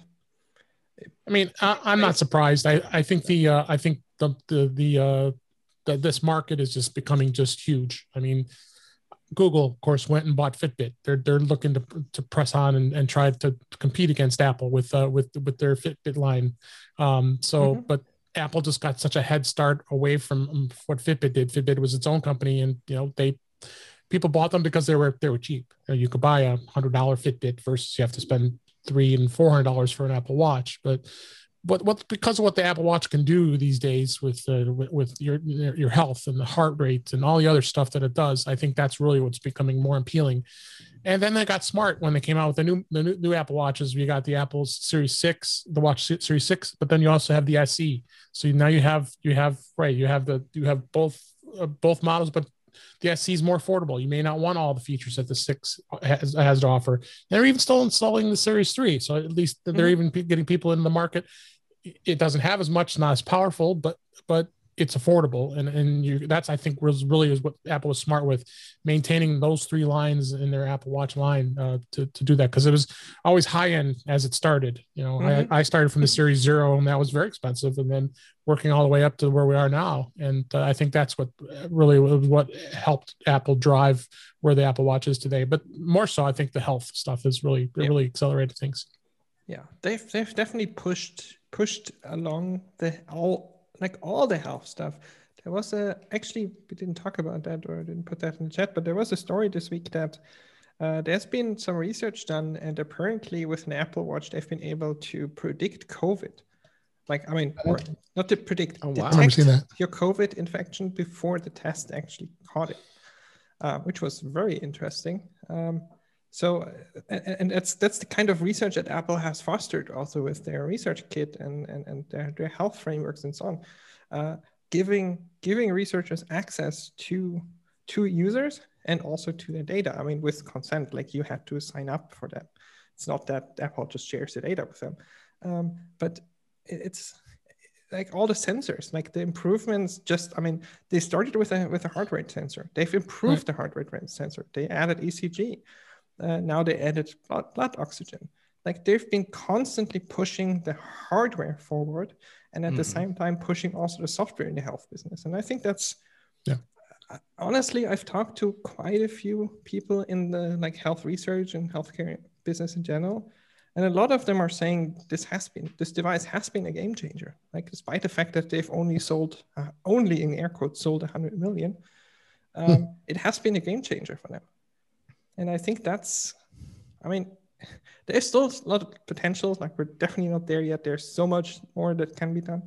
I mean, I, I'm not surprised. I, I think the uh, I think the the the uh, the, this market is just becoming just huge. I mean, Google, of course, went and bought Fitbit. They're they're looking to to press on and, and try to compete against Apple with uh, with with their Fitbit line. Um, so, Mhm. but Apple just got such a head start away from um, what Fitbit did. Fitbit was its own company, and you know they people bought them because they were they were cheap. You know, you could buy a hundred dollar Fitbit versus you have to spend three and four hundred dollars for an Apple Watch. But what what because of what the Apple Watch can do these days with uh, with, with your your health and the heart rate and all the other stuff that it does, I think that's really what's becoming more appealing. And then they got smart when they came out with the new the new, new Apple Watches. We got the Apple Series six, the Watch Series six, but then you also have the S E. So now you have you have right you have the you have both uh, both models, but the S E is more affordable. You may not want all the features that the six has, has to offer. They're even still installing the Series three, so at least they're mm-hmm. even p- getting people in the market. It doesn't have as much, not as powerful, but but it's affordable, and and you, that's I think was really is what Apple was smart with, maintaining those three lines in their Apple Watch line uh, to to do that, because it was always high end as it started. You know, mm-hmm. I, I started from the Series Zero, and that was very expensive, and then working all the way up to where we are now, and uh, I think that's what really was what helped Apple drive where the Apple Watch is today. But more so, I think the health stuff is really it yeah. really accelerated things. Yeah, they've they've definitely pushed pushed along the all. Like all the health stuff. There was a, actually, we didn't talk about that or I didn't put that in the chat, but there was a story this week that uh, there's been some research done, and apparently with an Apple Watch, they've been able to predict COVID. Like, I mean, or not to predict, oh, wow. detect your COVID infection before the test actually caught it, uh, which was very interesting. Um, So, and, and that's that's the kind of research that Apple has fostered also with their research kit and and, and their, their health frameworks and so on, uh, giving giving researchers access to to users and also to their data. I mean, with consent, like you have to sign up for that. It's not that Apple just shares the data with them, um, but it's like all the sensors, like the improvements. Just, I mean, they started with a with a heart rate sensor. They've improved right. the heart rate sensor. They added E C G. Uh, now they added blood, blood oxygen. Like they've been constantly pushing the hardware forward, and at mm-hmm. the same time pushing also the software in the health business. And I think that's, yeah. Uh, honestly, I've talked to quite a few people in the like health research and healthcare business in general, and a lot of them are saying this has been this device has been a game changer. Like despite the fact that they've only sold uh, only in air quotes sold one hundred million, um, hmm. it has been a game changer for them. And I think that's, I mean, there's still a lot of potential. Like we're definitely not there yet. There's so much more that can be done.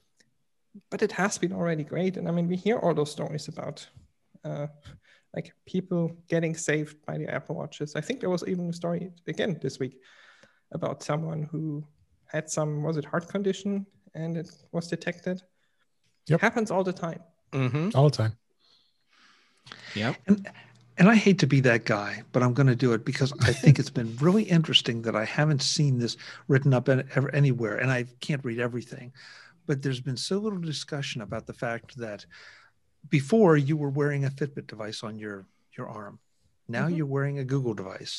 But it has been already great. And I mean, we hear all those stories about uh, like people getting saved by the Apple Watches. I think there was even a story again this week about someone who had some, was it heart condition, and it was detected. Yep. It happens all the time. Mm-hmm. All the time. Yeah. And, And I hate to be that guy, but I'm going to do it because I think it's been really interesting that I haven't seen this written up anywhere, and I can't read everything. But there's been so little discussion about the fact that before you were wearing a Fitbit device on your, your arm. Now mm-hmm. you're wearing a Google device.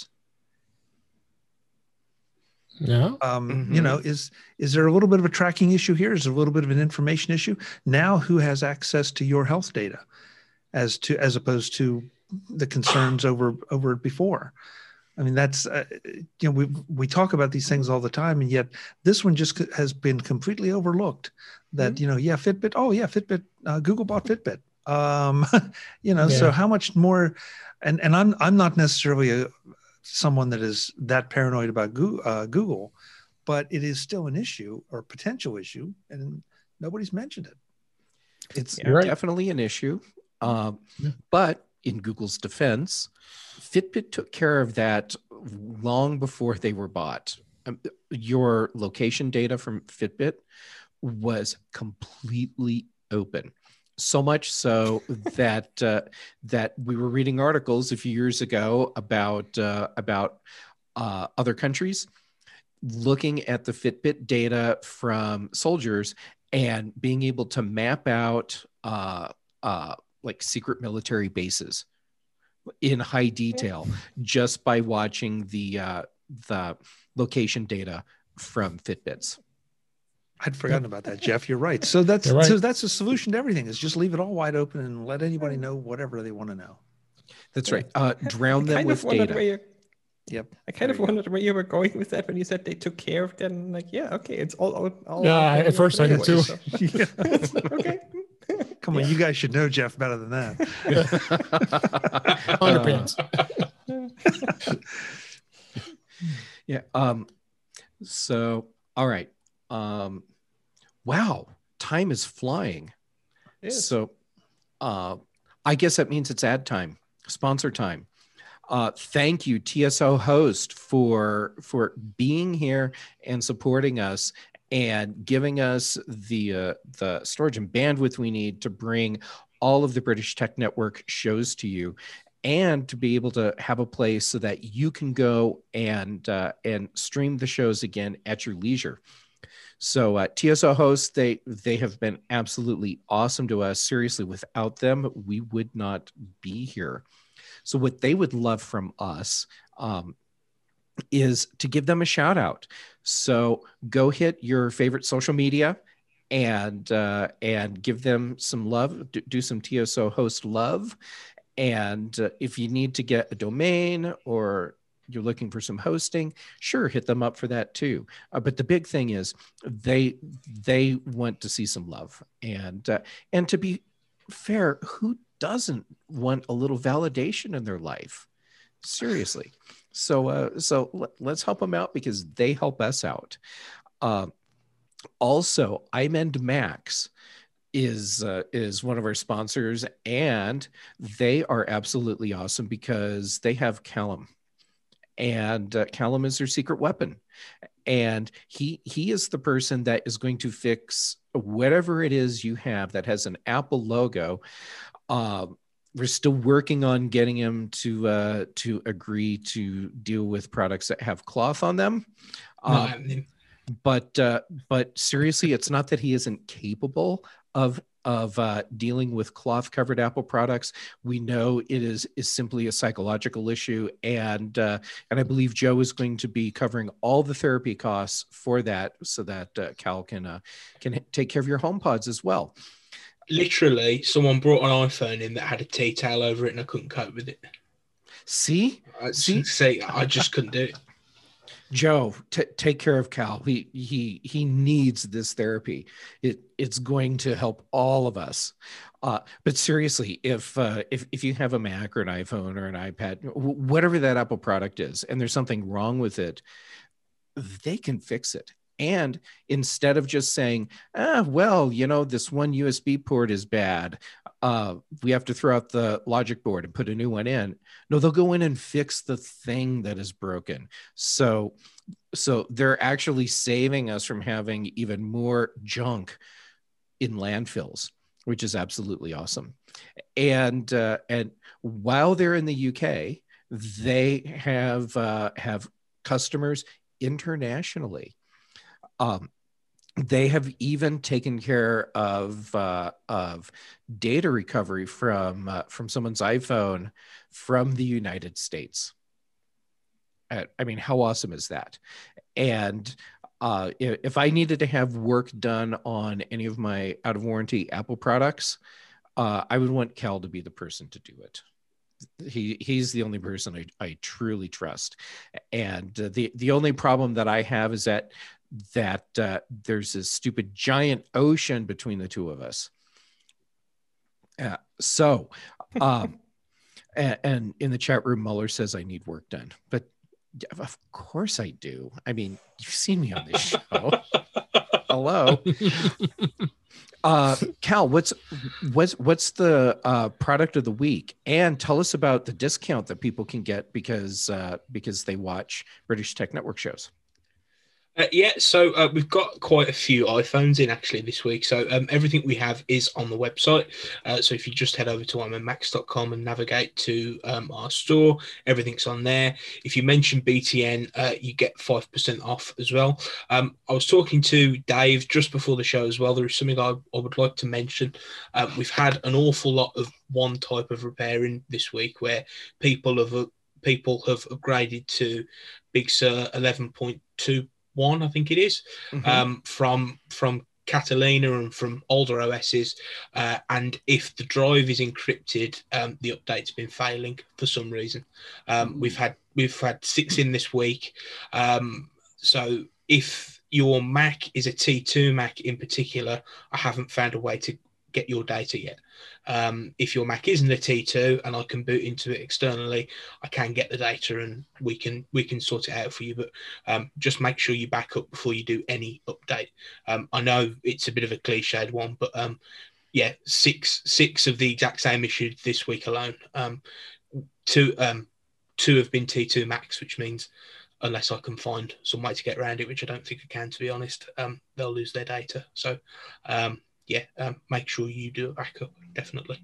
Yeah. Um, mm-hmm. You know, is is there a little bit of a tracking issue here? Is there a little bit of an information issue? Now who has access to your health data as to as opposed to the concerns over over before? I mean, that's uh, you know we we talk about these things all the time, and yet this one just has been completely overlooked. That mm-hmm. you know, yeah, Fitbit. Oh yeah, Fitbit. Uh, Google bought Fitbit. Um, you know, yeah. So how much more? And and I'm I'm not necessarily a someone that is that paranoid about Google, uh, Google, but it is still an issue or potential issue, and nobody's mentioned it. It's You're right. definitely an issue. Um, Yeah. But in Google's defense, Fitbit took care of that long before they were bought. Um, your location data from Fitbit was completely open. So much so that uh, that we were reading articles a few years ago about uh, about uh, other countries looking at the Fitbit data from soldiers and being able to map out uh, uh, like secret military bases in high detail just by watching the uh, the location data from Fitbits. I'd forgotten about that, Jeff. You're right. So that's You're right. so that's the solution to everything, is just leave it all wide open and let anybody know whatever they want to know. That's right. Uh, drown I them kind with of wondered data. where you, Yep. I kind of There you go. wondered where you were going with that when you said they took care of that. And like, yeah, okay, it's all out. All Yeah, out there at first I did anyway, too. so- Yeah. okay. Come on, you guys should know Jeff better than that. Underpants. Yeah. Um, so, all right. Um, wow. Time is flying. Yes. So, uh, I guess that means it's ad time, sponsor time. Uh, thank you, T S O Host, for for being here and supporting us and giving us the uh, the storage and bandwidth we need to bring all of the British Tech Network shows to you, and to be able to have a place so that you can go and uh, and stream the shows again at your leisure. So uh, T S O Hosts, they they have been absolutely awesome to us. Seriously, without them, we would not be here. So what they would love from us um, is to give them a shout out. So go hit your favorite social media and uh, and give them some love. Do, do some T S O Host love. And uh, if you need to get a domain or you're looking for some hosting, sure, hit them up for that too. Uh, but the big thing is they they want to see some love. And uh, and to be fair, who doesn't want a little validation in their life? Seriously. So uh, so let, let's help them out because they help us out. Uh, also, iMend Max is uh, is one of our sponsors, and they are absolutely awesome because they have Callum, and uh, Callum is their secret weapon, and he he is the person that is going to fix whatever it is you have that has an Apple logo. Uh, we're still working on getting him to uh, to agree to deal with products that have cloth on them. Not Uh, happening. but uh, but seriously, it's not that he isn't capable of of uh, dealing with cloth covered Apple products. We know it is is simply a psychological issue, and uh, and I believe Joe is going to be covering all the therapy costs for that, so that uh, Cal can uh, can take care of your HomePods as well. Literally, someone brought an iPhone in that had a tea towel over it, and I couldn't cope with it. See, I, See? see, I just couldn't do it. Joe, t- take care of Cal. He he he needs this therapy. It it's going to help all of us. Uh, but seriously, if uh, if if you have a Mac or an iPhone or an iPad, w- whatever that Apple product is, and there's something wrong with it, they can fix it. And instead of just saying, ah, well, you know, this one U S B port is bad, uh, we have to throw out the logic board and put a new one in. No, they'll go in and fix the thing that is broken. So, so they're actually saving us from having even more junk in landfills, which is absolutely awesome. And uh, and while they're in the U K, they have uh, have customers internationally. Um, they have even taken care of uh, of data recovery from uh, from someone's iPhone from the United States. Uh, I mean, how awesome is that? And uh, if, if I needed to have work done on any of my out of warranty Apple products, uh, I would want Cal to be the person to do it. He he's the only person I, I truly trust. And uh, the the only problem that I have is that that uh, there's this stupid giant ocean between the two of us. Uh, so, um, and, and in the chat room, Mueller says I need work done, but Yeah, of course I do. I mean, you've seen me on this show. Hello. Uh, Cal, what's what's what's the uh, product of the week? And tell us about the discount that people can get because uh, because they watch British Tech Network shows. Uh, yeah, so uh, we've got quite a few iPhones in actually this week. So um, everything we have is on the website. Uh, so if you just head over to I'm in max dot com and navigate to um, our store, everything's on there. If you mention B T N, uh, you get five percent off as well. Um, I was talking to Dave just before the show as well. There is something I, I would like to mention. Uh, we've had an awful lot of one type of repairing this week where people have uh, people have upgraded to Big Sur eleven point two. One, I think it is, mm-hmm. um, from from Catalina and from older O Ss. Uh, and if the drive is encrypted, um, the update's been failing for some reason. Um, we've had we've had six in this week. Um, so if your Mac is a T two Mac in particular, I haven't found a way to get your data yet. Um, if your Mac isn't a T two and I can boot into it externally, I can get the data and we can we can sort it out for you. But um, just make sure you back up before you do any update. Um, I know it's a bit of a cliched one, but um, yeah, six six of the exact same issue this week alone. Um, two um, two have been T two Macs, which means unless I can find some way to get around it, which I don't think I can, to be honest, um, they'll lose their data. So um, yeah, um, make sure you do a backup, definitely.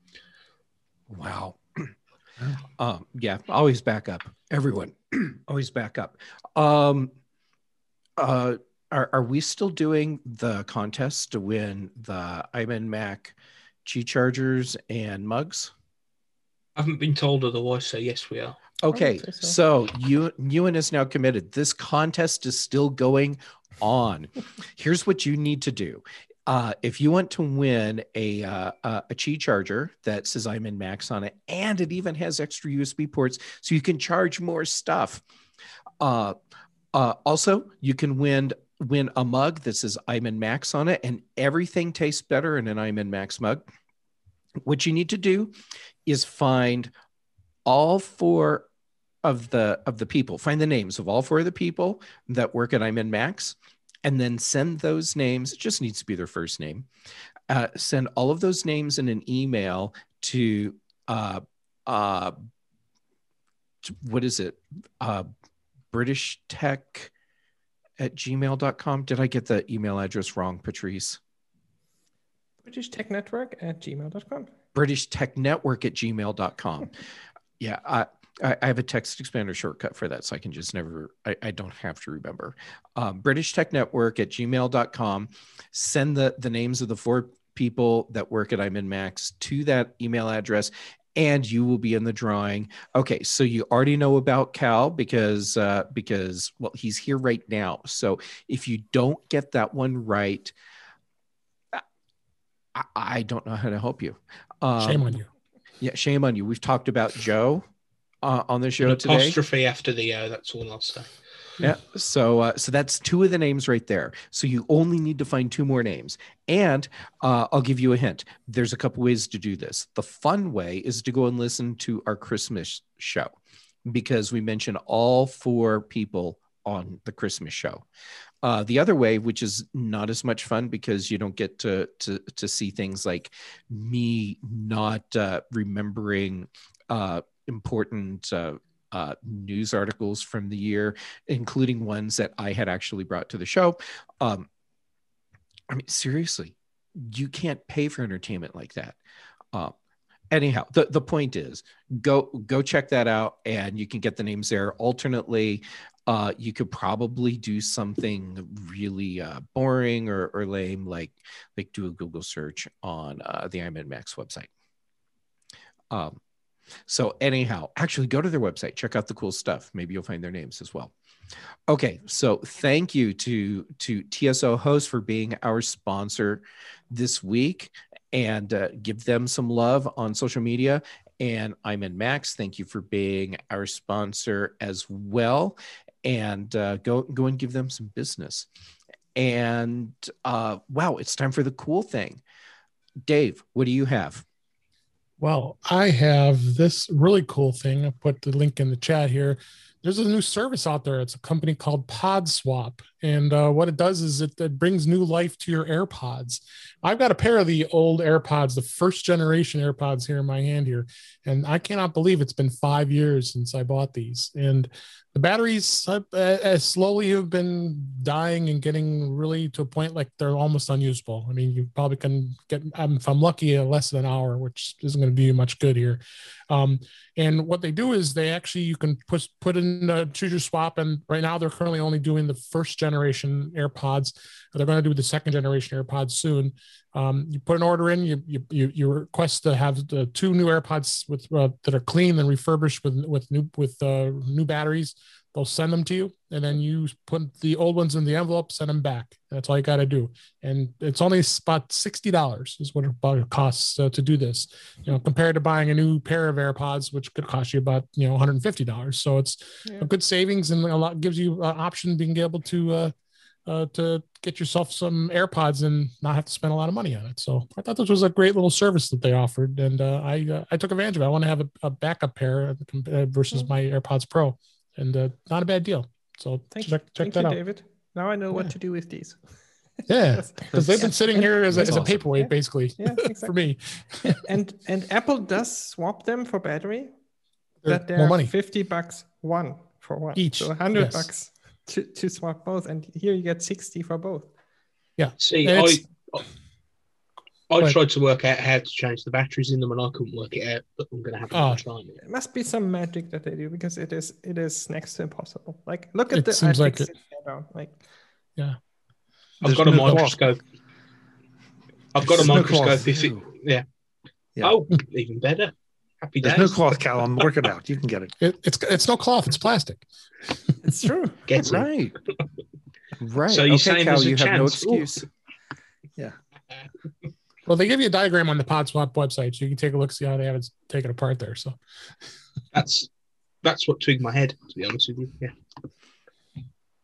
Wow. um, yeah, always back up. Everyone, always back up. Um, uh, are, are we still doing the contest to win the iMac Mac G chargers and mugs? I haven't been told otherwise, so yes, we are. Okay, so. so you Ewan is now committed. This contest is still going on. Here's what you need to do. Uh, if you want to win a uh, a Qi charger that says iMac Max on it, and it even has extra U S B ports, so you can charge more stuff. Uh, uh, also, you can win win a mug that says iMac Max on it, and everything tastes better in an iMac Max mug. What you need to do is find all four of the of the people. Find the names of all four of the people that work at iMac Max. And then send those names, it just needs to be their first name. Uh, send all of those names in an email to, uh, uh, to what is it? Uh, British Tech at gmail dot com. Did I get the email address wrong, Patrice? British Tech Network at gmail dot com. British Tech Network at gmail dot com. Yeah, I, I have a text expander shortcut for that, so I can just never, I, I don't have to remember. Um, British Tech Network at gmail dot com. Send the, the names of the four people that work at iMac Max to that email address, and you will be in the drawing. Okay, so you already know about Cal because, uh, because well, he's here right now. So if you don't get that one right, I, I don't know how to help you. Um, shame on you. Yeah, shame on you. We've talked about Joe. Uh, on the show An today. Apostrophe after the O, that's all I'll say. Yeah. So, uh, so that's two of the names right there. So you only need to find two more names. And uh, I'll give you a hint. There's a couple ways to do this. The fun way is to go and listen to our Christmas show because we mention all four people on the Christmas show. Uh, the other way, which is not as much fun because you don't get to to to see things like me not uh, remembering uh, important uh, uh, news articles from the year, including ones that I had actually brought to the show. Um, I mean, seriously, you can't pay for entertainment like that. Uh, anyhow, the, the point is go, go check that out and you can get the names there. Alternately, uh, you could probably do something really uh, boring or, or lame, like, like do a Google search on uh, the iMac Max website. Um, So anyhow, actually go to their website, check out the cool stuff. Maybe you'll find their names as well. Okay, so thank you to, to T S O Host for being our sponsor this week, and uh, give them some love on social media. And iMac Max, thank you for being our sponsor as well. And uh, go, go and give them some business. And uh, wow, it's time for the cool thing. Dave, what do you have? Well, I have this really cool thing. I put the link in the chat here. there's a new service out there. It's a company called PodSwap. And uh, what it does is it, it brings new life to your AirPods. I've got a pair of the old AirPods, the first generation AirPods here in my hand here. And I cannot believe it's been five years since I bought these. And the batteries uh, uh, slowly have been dying and getting really to a point like they're almost unusable. I mean, you probably can get, um, if I'm lucky, uh, less than an hour, which isn't going to do you much good here. Um, and what they do is they actually, you can put, put in, uh, choose your swap. And right now they're currently only doing the first generation AirPods. They're going to do the second generation AirPods soon. Um, you put an order in, you, you, you, you request to have the two new AirPods with, uh, that are clean and refurbished with, with new, with, uh, new batteries. They'll send them to you, and then you put the old ones in the envelope, send them back. That's all you got to do. And it's only about sixty dollars is what it costs uh, to do this, you know, compared to buying a new pair of AirPods, which could cost you about, you know, one hundred fifty dollars. So it's yeah. a good savings, and a lot gives you an option being able to, uh, uh, to get yourself some AirPods and not have to spend a lot of money on it. So I thought this was a great little service that they offered. And uh, I, uh, I took advantage of it. I want to have a, a backup pair versus mm-hmm. my AirPods Pro. And uh, not a bad deal. So thank check, check thank that you, out. David. Now I know yeah. what to do with these. Yeah, because they've been sitting here as a, as a awesome. paperweight, yeah. basically, yeah, exactly. for me. and and Apple does swap them for battery, they're but they're more money. fifty bucks one for one. Each. So one hundred yes. bucks to, to swap both. And here you get sixty for both. Yeah. See, and I... I tried to work out how to change the batteries in them, and I couldn't work it out. But I'm going to have to oh. try it. It must be some magic that they do, because it is it is next to impossible. Like, look at it the. Seems I like it. it down. Like, yeah. I've There's got a no microscope. cloth. I've got There's a no microscope. cloth. If it, yeah. Yeah. Oh, even better. Happy days. There's no cloth, Callum. Work it out. You can get it. it. It's it's no cloth. It's plastic. it's true. Get it. Right. Right. So you're okay, saying Cal, there's a you have no chance. excuse. Yeah. Well, they give you a diagram on the PodSwap website, so you can take a look, see how they have it taken apart there. So that's that's what twigged my head, to be honest with you. Yeah.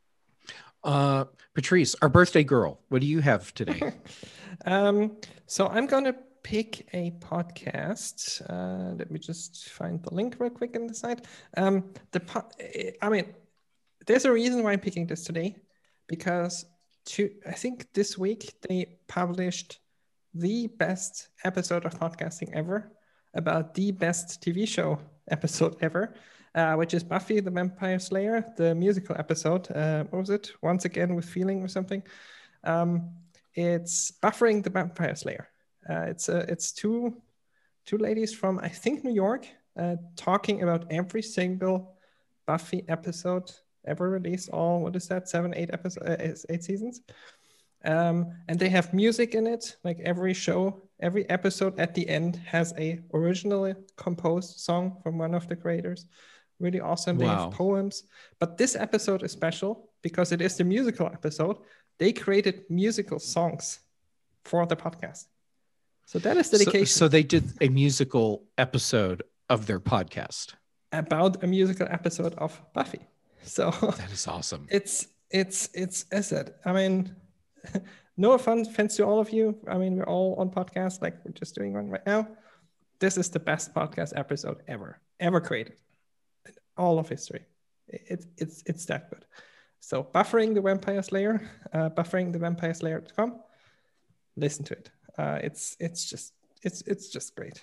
Uh, Patrice, our birthday girl, what do you have today? um, so I'm gonna pick a podcast. Uh, let me just find the link real quick in the site. Um, the po- I mean, there's a reason why I'm picking this today, because to I think this week they published the best episode of podcasting ever, about the best T V show episode ever, uh, which is Buffy the Vampire Slayer, the musical episode. Uh, what was it? Once Again with Feeling or something. Um, it's Buffering the Vampire Slayer. Uh, it's uh, it's two two ladies from, I think, New York, uh, talking about every single Buffy episode ever released. All, what is that? Seven, eight episodes, uh, eight seasons. Um, and they have music in it. Like every show, every episode at the end has a originally composed song from one of the creators. Really awesome. They Wow. have poems. But this episode is special because it is the musical episode. They created musical songs for the podcast. So that is dedication. So, so they did a musical episode of their podcast. About a musical episode of Buffy. So that is awesome. It's, it's, it's, as I said, I mean, no offense to all of you. I mean, we're all on podcasts, like we're just doing one right now. This is the best podcast episode ever, ever created in all of history. It, it's it's that good. So Buffering the Vampire Slayer, uh, buffering the vampire slayer dot com. Listen to it. Uh, it's it's just it's it's just great.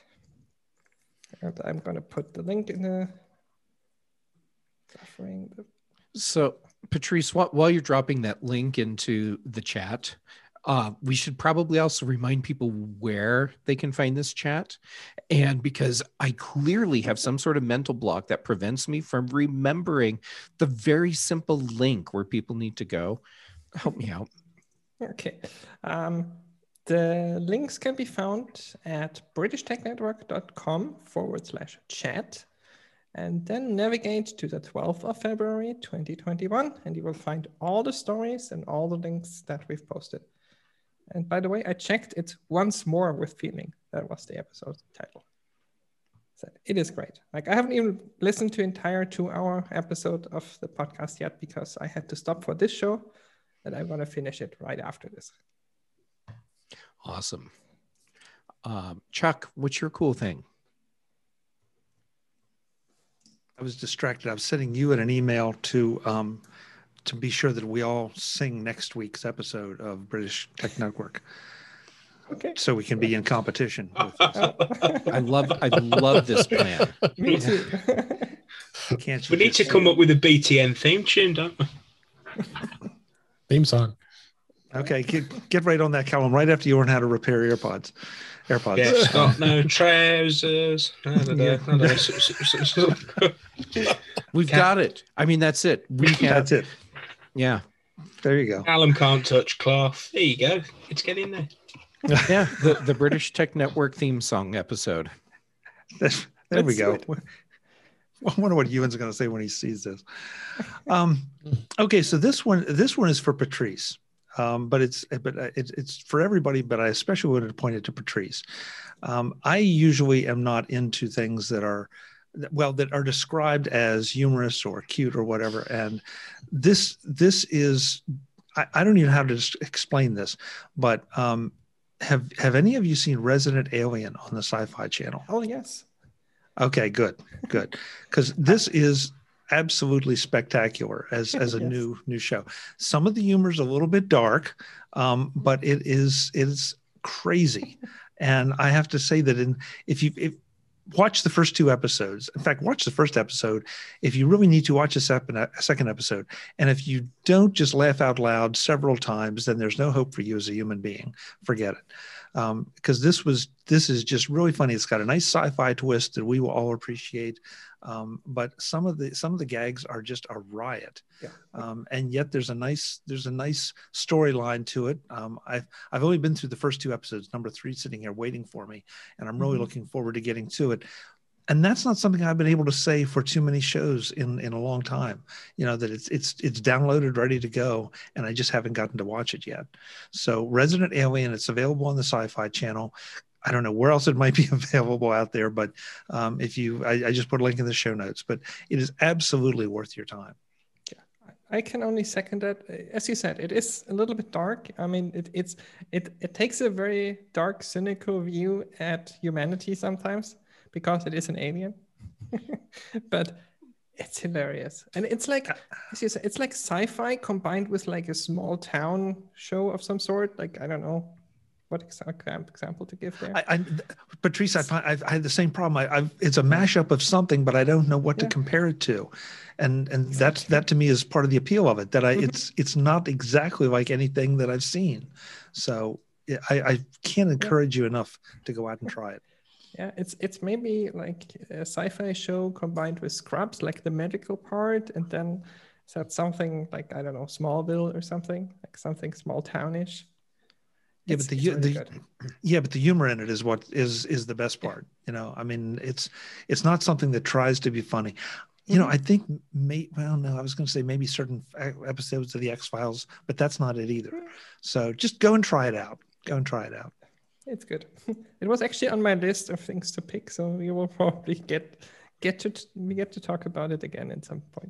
And I'm gonna put the link in the buffering the. So, Patrice, while, while you're dropping that link into the chat, uh, we should probably also remind people where they can find this chat. And because I clearly have some sort of mental block that prevents me from remembering the very simple link where people need to go. Help me out. Okay. Um, the links can be found at britishtechnetwork.com forward slash chat. And then navigate to the twelfth of February, twenty twenty-one, and you will find all the stories and all the links that we've posted. And by the way, I checked it once more with Feeling. That was the episode title. So it is great. Like, I haven't even listened to entire two-hour episode of the podcast yet because I had to stop for this show, and I'm going to finish it right after this. Awesome. Um, Chuck, what's your cool thing? I was distracted. I was sending you an email to um, to be sure that we all sing next week's episode of British Tech Network. Okay. So we can be in competition with this. I love I love this plan. Me too. Can't you We need just to come up with a B T N theme tune, don't we? Theme song. Okay, get, get right on that, Callum, right after you learn how to repair AirPods. AirPods. Yeah, it's got no trousers. Da, da, da, da, da. So- so- so- so- We've got it. I mean, that's it. We have, That's it. yeah. There you go. Callum can't touch cloth. There you go. It's getting there. Yeah. The, the British Tech Network theme song episode. There we Let's go. do I wonder what Ewan's going to say when he sees this. Um, okay, so this one, this one is for Patrice, um, but it's but it's it's for everybody. But I especially wanted to point it to Patrice. Um, I usually am not into things that are, well, that are described as humorous or cute or whatever. And this this is, I, I don't even have to just explain this, but um, have have any of you seen Resident Alien on the Sci-Fi Channel? Oh yes. Okay, good, good, because this is absolutely spectacular as as a Yes. new new show. Some of the humor is a little bit dark, um, but it is it is crazy, and I have to say that in if you if watch the first two episodes, in fact, watch the first episode. If you really need to watch a second a second episode, and if you don't just laugh out loud several times, then there's no hope for you as a human being. Forget it. Um, because this was this is just really funny. It's got a nice sci-fi twist that we will all appreciate, um, but some of the some of the gags are just a riot, Yeah. um, and yet there's a nice there's a nice storyline to it. Um, I've I've only been through the first two episodes. Number three sitting here waiting for me, and I'm really Mhm. looking forward to getting to it. And that's not something I've been able to say for too many shows in, in a long time, you know, that it's, it's, it's downloaded, ready to go. And I just haven't gotten to watch it yet. So Resident Alien, it's available on the Sci-Fi Channel. I don't know where else it might be available out there, but um, if you, I, I just put a link in the show notes, but it is absolutely worth your time. I can only second that. As you said, it is a little bit dark. I mean, it, it's it it takes a very dark, cynical view at humanity sometimes because it is an alien. But it's hilarious, and it's like as you said, it's like sci-fi combined with like a small town show of some sort. Like I don't know what exa- example to give there. I, I Patrice, I find I've I had the same problem. I, I've it's a mashup of something, but I don't know what Yeah. to compare it to, and and that's that to me is part of the appeal of it. That I Mhm. it's it's not exactly like anything that I've seen, so yeah, I, I can't encourage you enough to go out and try it. Yeah, it's it's maybe like a sci-fi show combined with Scrubs, like the medical part, and then is that something like I don't know, Smallville or something, like something small townish. Yeah, It's- but the it's hu- really the good. yeah, but the humor in it is what is is the best part. You know, I mean, it's it's not something that tries to be funny. You know, Mhm. I think may well no, I was going to say maybe certain e- episodes of the X-Files, but that's not it either. So just go and try it out. Go and try it out. It's good. It was actually on my list of things to pick, so we will probably get get to we get to talk about it again at some point.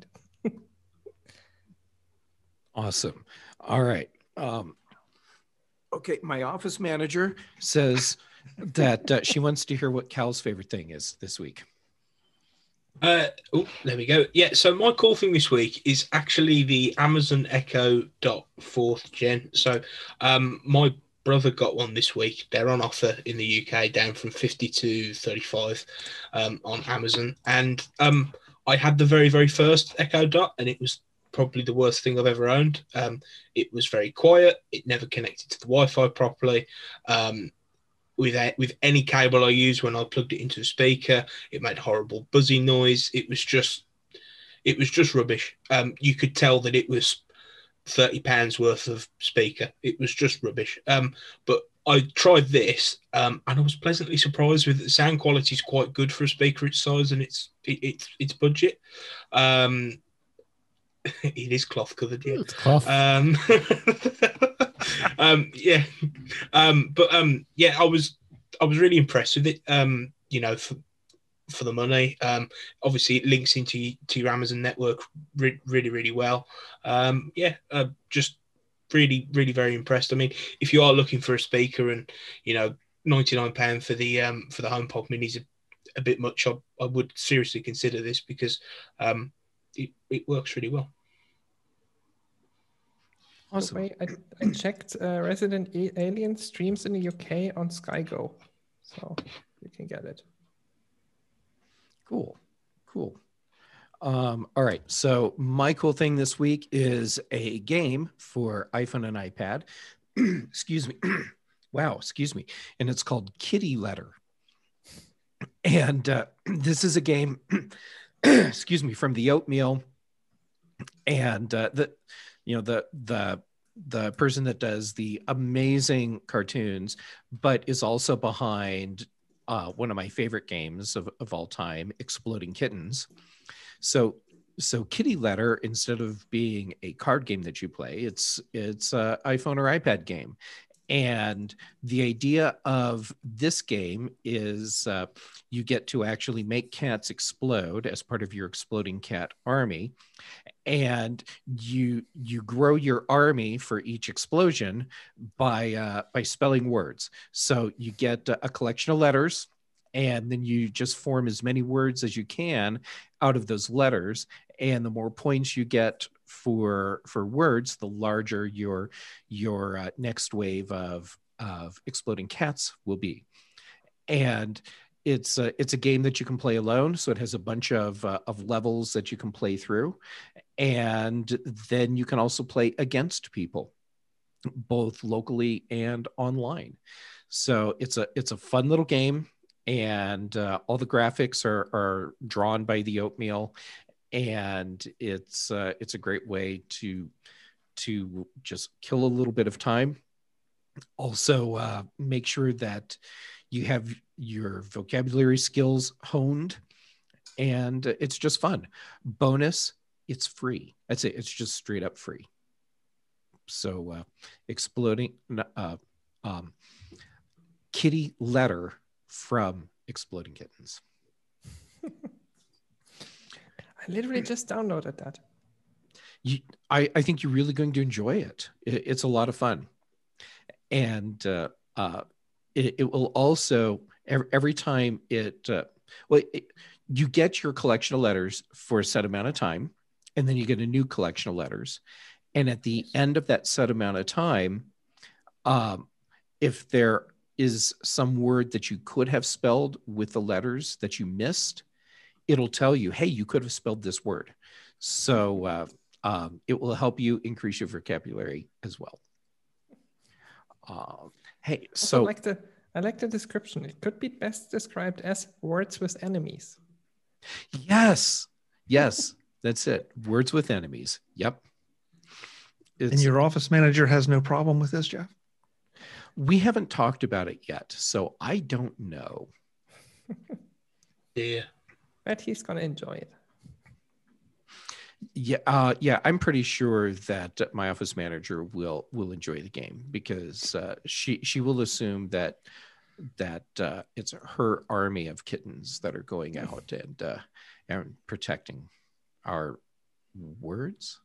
Awesome. All right. Um, okay. My office manager says that uh, she wants to hear what Cal's favorite thing is this week. Uh, oh, there we go. Yeah, so my cool thing this week is actually the Amazon Echo Dot fourth gen. So um, my brother got one this week. They're on offer in the U K, down from fifty to thirty-five um, on Amazon. And um, I had the very, very first Echo Dot, and it was probably the worst thing I've ever owned. Um, it was very quiet. It never connected to the Wi-Fi properly. Um, with a, with any cable I used when I plugged it into a speaker, it made horrible buzzing noise. It was just, it was just rubbish. Um, you could tell that it was thirty pounds worth of speaker. It was just rubbish. Um, but I tried this, um, and I was pleasantly surprised with it. The sound quality is quite good for a speaker its size and its it, it, its budget. Um, it is cloth covered, yeah. It's cloth. Um, um, yeah, um, but um, yeah, I was I was really impressed with it. Um, you know, for for the money. Um, obviously, it links into to your Amazon network re- really really well. Um, yeah, uh, just really really very impressed. I mean, if you are looking for a speaker, and you know, ninety nine pound for the um for the HomePod Mini is a, a bit much, I, I would seriously consider this because um, it, it works really well. Awesome. Way, I, I checked uh, Resident Alien streams in the U K on Sky Go, so you can get it. Cool. Cool. Um, all right. So my cool thing this week is a game for iPhone and iPad. Excuse me. Wow. Excuse me. And it's called Kitty Letter. And uh, this is a game, excuse me, from the Oatmeal. And uh, the, you know, the, the, the person that does the amazing cartoons, but is also behind uh, one of my favorite games of, of all time, Exploding Kittens. So, so Kitty Letter, instead of being a card game that you play, it's it's an iPhone or iPad game. And the idea of this game is uh, you get to actually make cats explode as part of your exploding cat army. And you you grow your army for each explosion by uh, by spelling words. So you get a collection of letters, and then you just form as many words as you can out of those letters. And the more points you get for for words, the larger your your uh, next wave of of exploding cats will be. And it's a, it's a game that you can play alone. So it has a bunch of uh, of levels that you can play through. And then you can also play against people, both locally and online. So it's a it's a fun little game. And uh, all the graphics are, are drawn by the Oatmeal, and it's uh, it's a great way to to just kill a little bit of time. Also, uh, make sure that you have your vocabulary skills honed, and it's just fun. Bonus, it's free. That's it. It's just straight up free. So, uh, exploding uh, um, Kitty Letter from Exploding Kittens. I literally just downloaded that. You, I, I think you're really going to enjoy it. it it's a lot of fun. And uh, uh, it, it will also, every, every time it, uh, well, it, you get your collection of letters for a set amount of time, and then you get a new collection of letters. And at the end of that set amount of time, um, if there is some word that you could have spelled with the letters that you missed, it'll tell you, hey, you could have spelled this word. So uh, um, it will help you increase your vocabulary as well. Uh, hey, so I like the I like the description. It could be best described as words with enemies. Yes, yes, that's it. Words with enemies. Yep. It's, and your office manager has no problem with this, Jeff? We haven't talked about it yet, so I don't know. Yeah. But he's going to enjoy it. Yeah, uh, yeah, I'm pretty sure that my office manager will will enjoy the game, because uh, she she will assume that that uh, it's her army of kittens that are going out and uh, and protecting our words.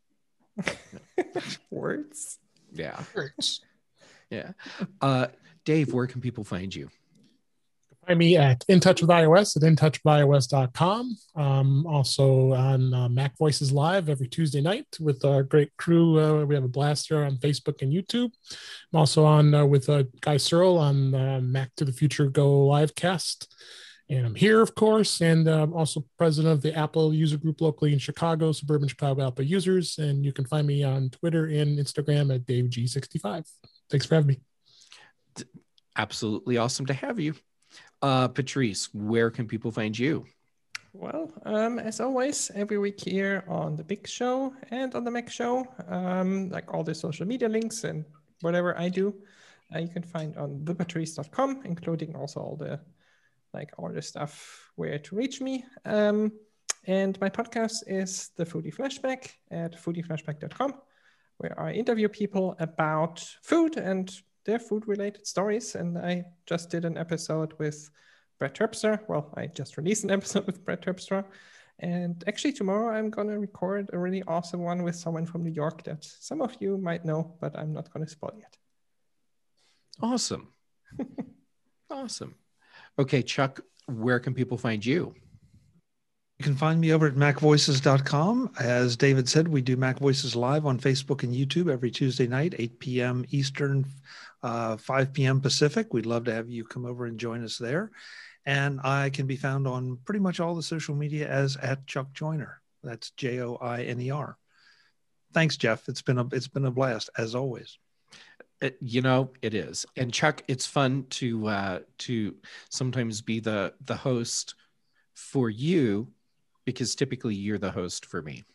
Words? Yeah. Words. Yeah. Uh, Dave, where can people find you? Find me at In Touch with iOS at in touch with ios dot com. Um, also on uh, Mac Voices Live every Tuesday night with our great crew. Uh, we have a blast here on Facebook and YouTube. I'm also on uh, with uh, Guy Searle on uh, Mac to the Future Go Livecast. And I'm here, of course, and uh, also president of the Apple user group locally in Chicago, suburban Chicago Apple users. And you can find me on Twitter and Instagram at Dave G sixty-five. Thanks for having me. Absolutely awesome to have you. Uh, Patrice, where can people find you? Well, um, as always, every week here on the Big Show and on the Mac Show, um, like all the social media links and whatever I do, uh, you can find on the patrice dot com, including also all the like all the stuff where to reach me. Um, and my podcast is the Foodie Flashback at foodie flashback dot com, where I interview people about food and their food-related stories. And I just did an episode with Brett Terpstra. Well, I just released an episode with Brett Terpstra. And actually tomorrow I'm going to record a really awesome one with someone from New York that some of you might know, but I'm not going to spoil yet. Awesome. Awesome. Okay, Chuck, where can people find you? You can find me over at mac voices dot com. As David said, we do Mac Voices live on Facebook and YouTube every Tuesday night, eight p.m. Eastern, uh, five p.m. Pacific. We'd love to have you come over and join us there. And I can be found on pretty much all the social media as at Chuck Joiner. That's J O I N E R. Thanks, Jeff. It's been a it's been a blast as always. It, you know, it is. And Chuck, it's fun to uh, to sometimes be the the host for you, because typically you're the host for me.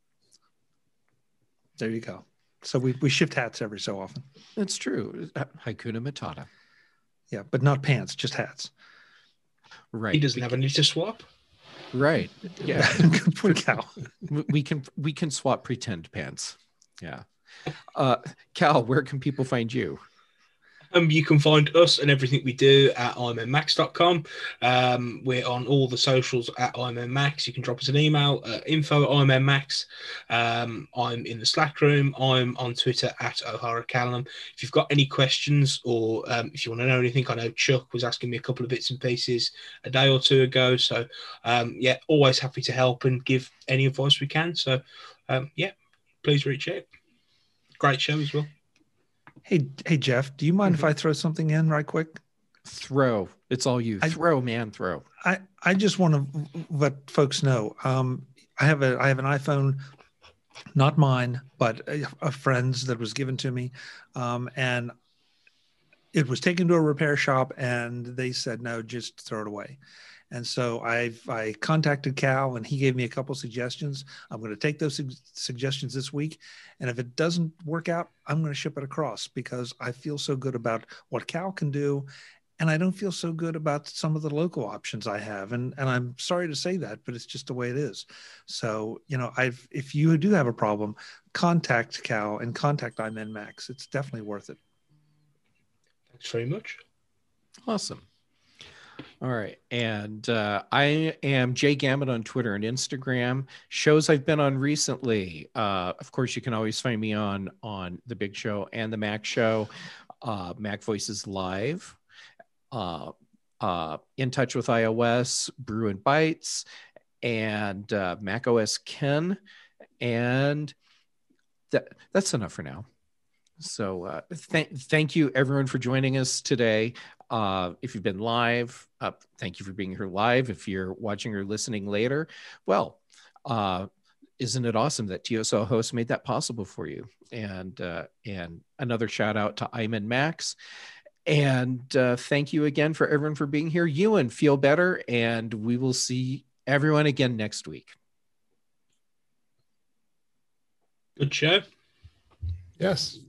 There you go. So we we shift hats every so often. That's true. Hakuna Matata. Yeah, but not pants, just hats. Right. He doesn't have a need to swap. Right. Yeah. Good point, Cal. we can we can swap pretend pants. Yeah. Uh, Cal, where can people find you? Um, you can find us and everything we do at i m m max dot com. Um, we're on all the socials at I M M Max. You can drop us an email, uh, info at I M M Max. Um, I'm in the Slack room. I'm on Twitter at O'Hara Callum. If you've got any questions or um, if you want to know anything, I know Chuck was asking me a couple of bits and pieces a day or two ago. So, um, yeah, always happy to help and give any advice we can. So, um, yeah, please reach out. Great show as well. Hey, hey, Jeff, do you mind Mm-hmm. if I throw something in right quick? Throw. It's all you. I, throw, man, throw. I, I just want to let folks know. Um, I have a I have an iPhone, not mine, but a, a friend's that was given to me, um, and it was taken to a repair shop, and they said no, just throw it away. And so I've I contacted Cal, and he gave me a couple suggestions. I'm going to take those su- suggestions this week, and if it doesn't work out, I'm going to ship it across because I feel so good about what Cal can do, and I don't feel so good about some of the local options I have. And and I'm sorry to say that, but it's just the way it is. So you know, I've if you do have a problem, contact Cal and contact I M N Max. It's definitely worth it. Thanks very much. Awesome. All right. And uh, I am Jay Gamet on Twitter and Instagram. Shows I've been on recently. Uh, of course, you can always find me on, on The Big Show and The Mac Show, uh, Mac Voices Live, uh, uh, In Touch with iOS, Brew and Bites, and uh, Mac O S Ken. And that, that's enough for now. So uh, th- thank you, everyone, for joining us today. Uh, if you've been live, uh, thank you for being here live. If you're watching or listening later, well, uh, isn't it awesome that T S L Host made that possible for you? And uh, and another shout out to I M N Max. And uh, thank you again for everyone for being here. Ewan, feel better, and we will see everyone again next week. Good show. Yes.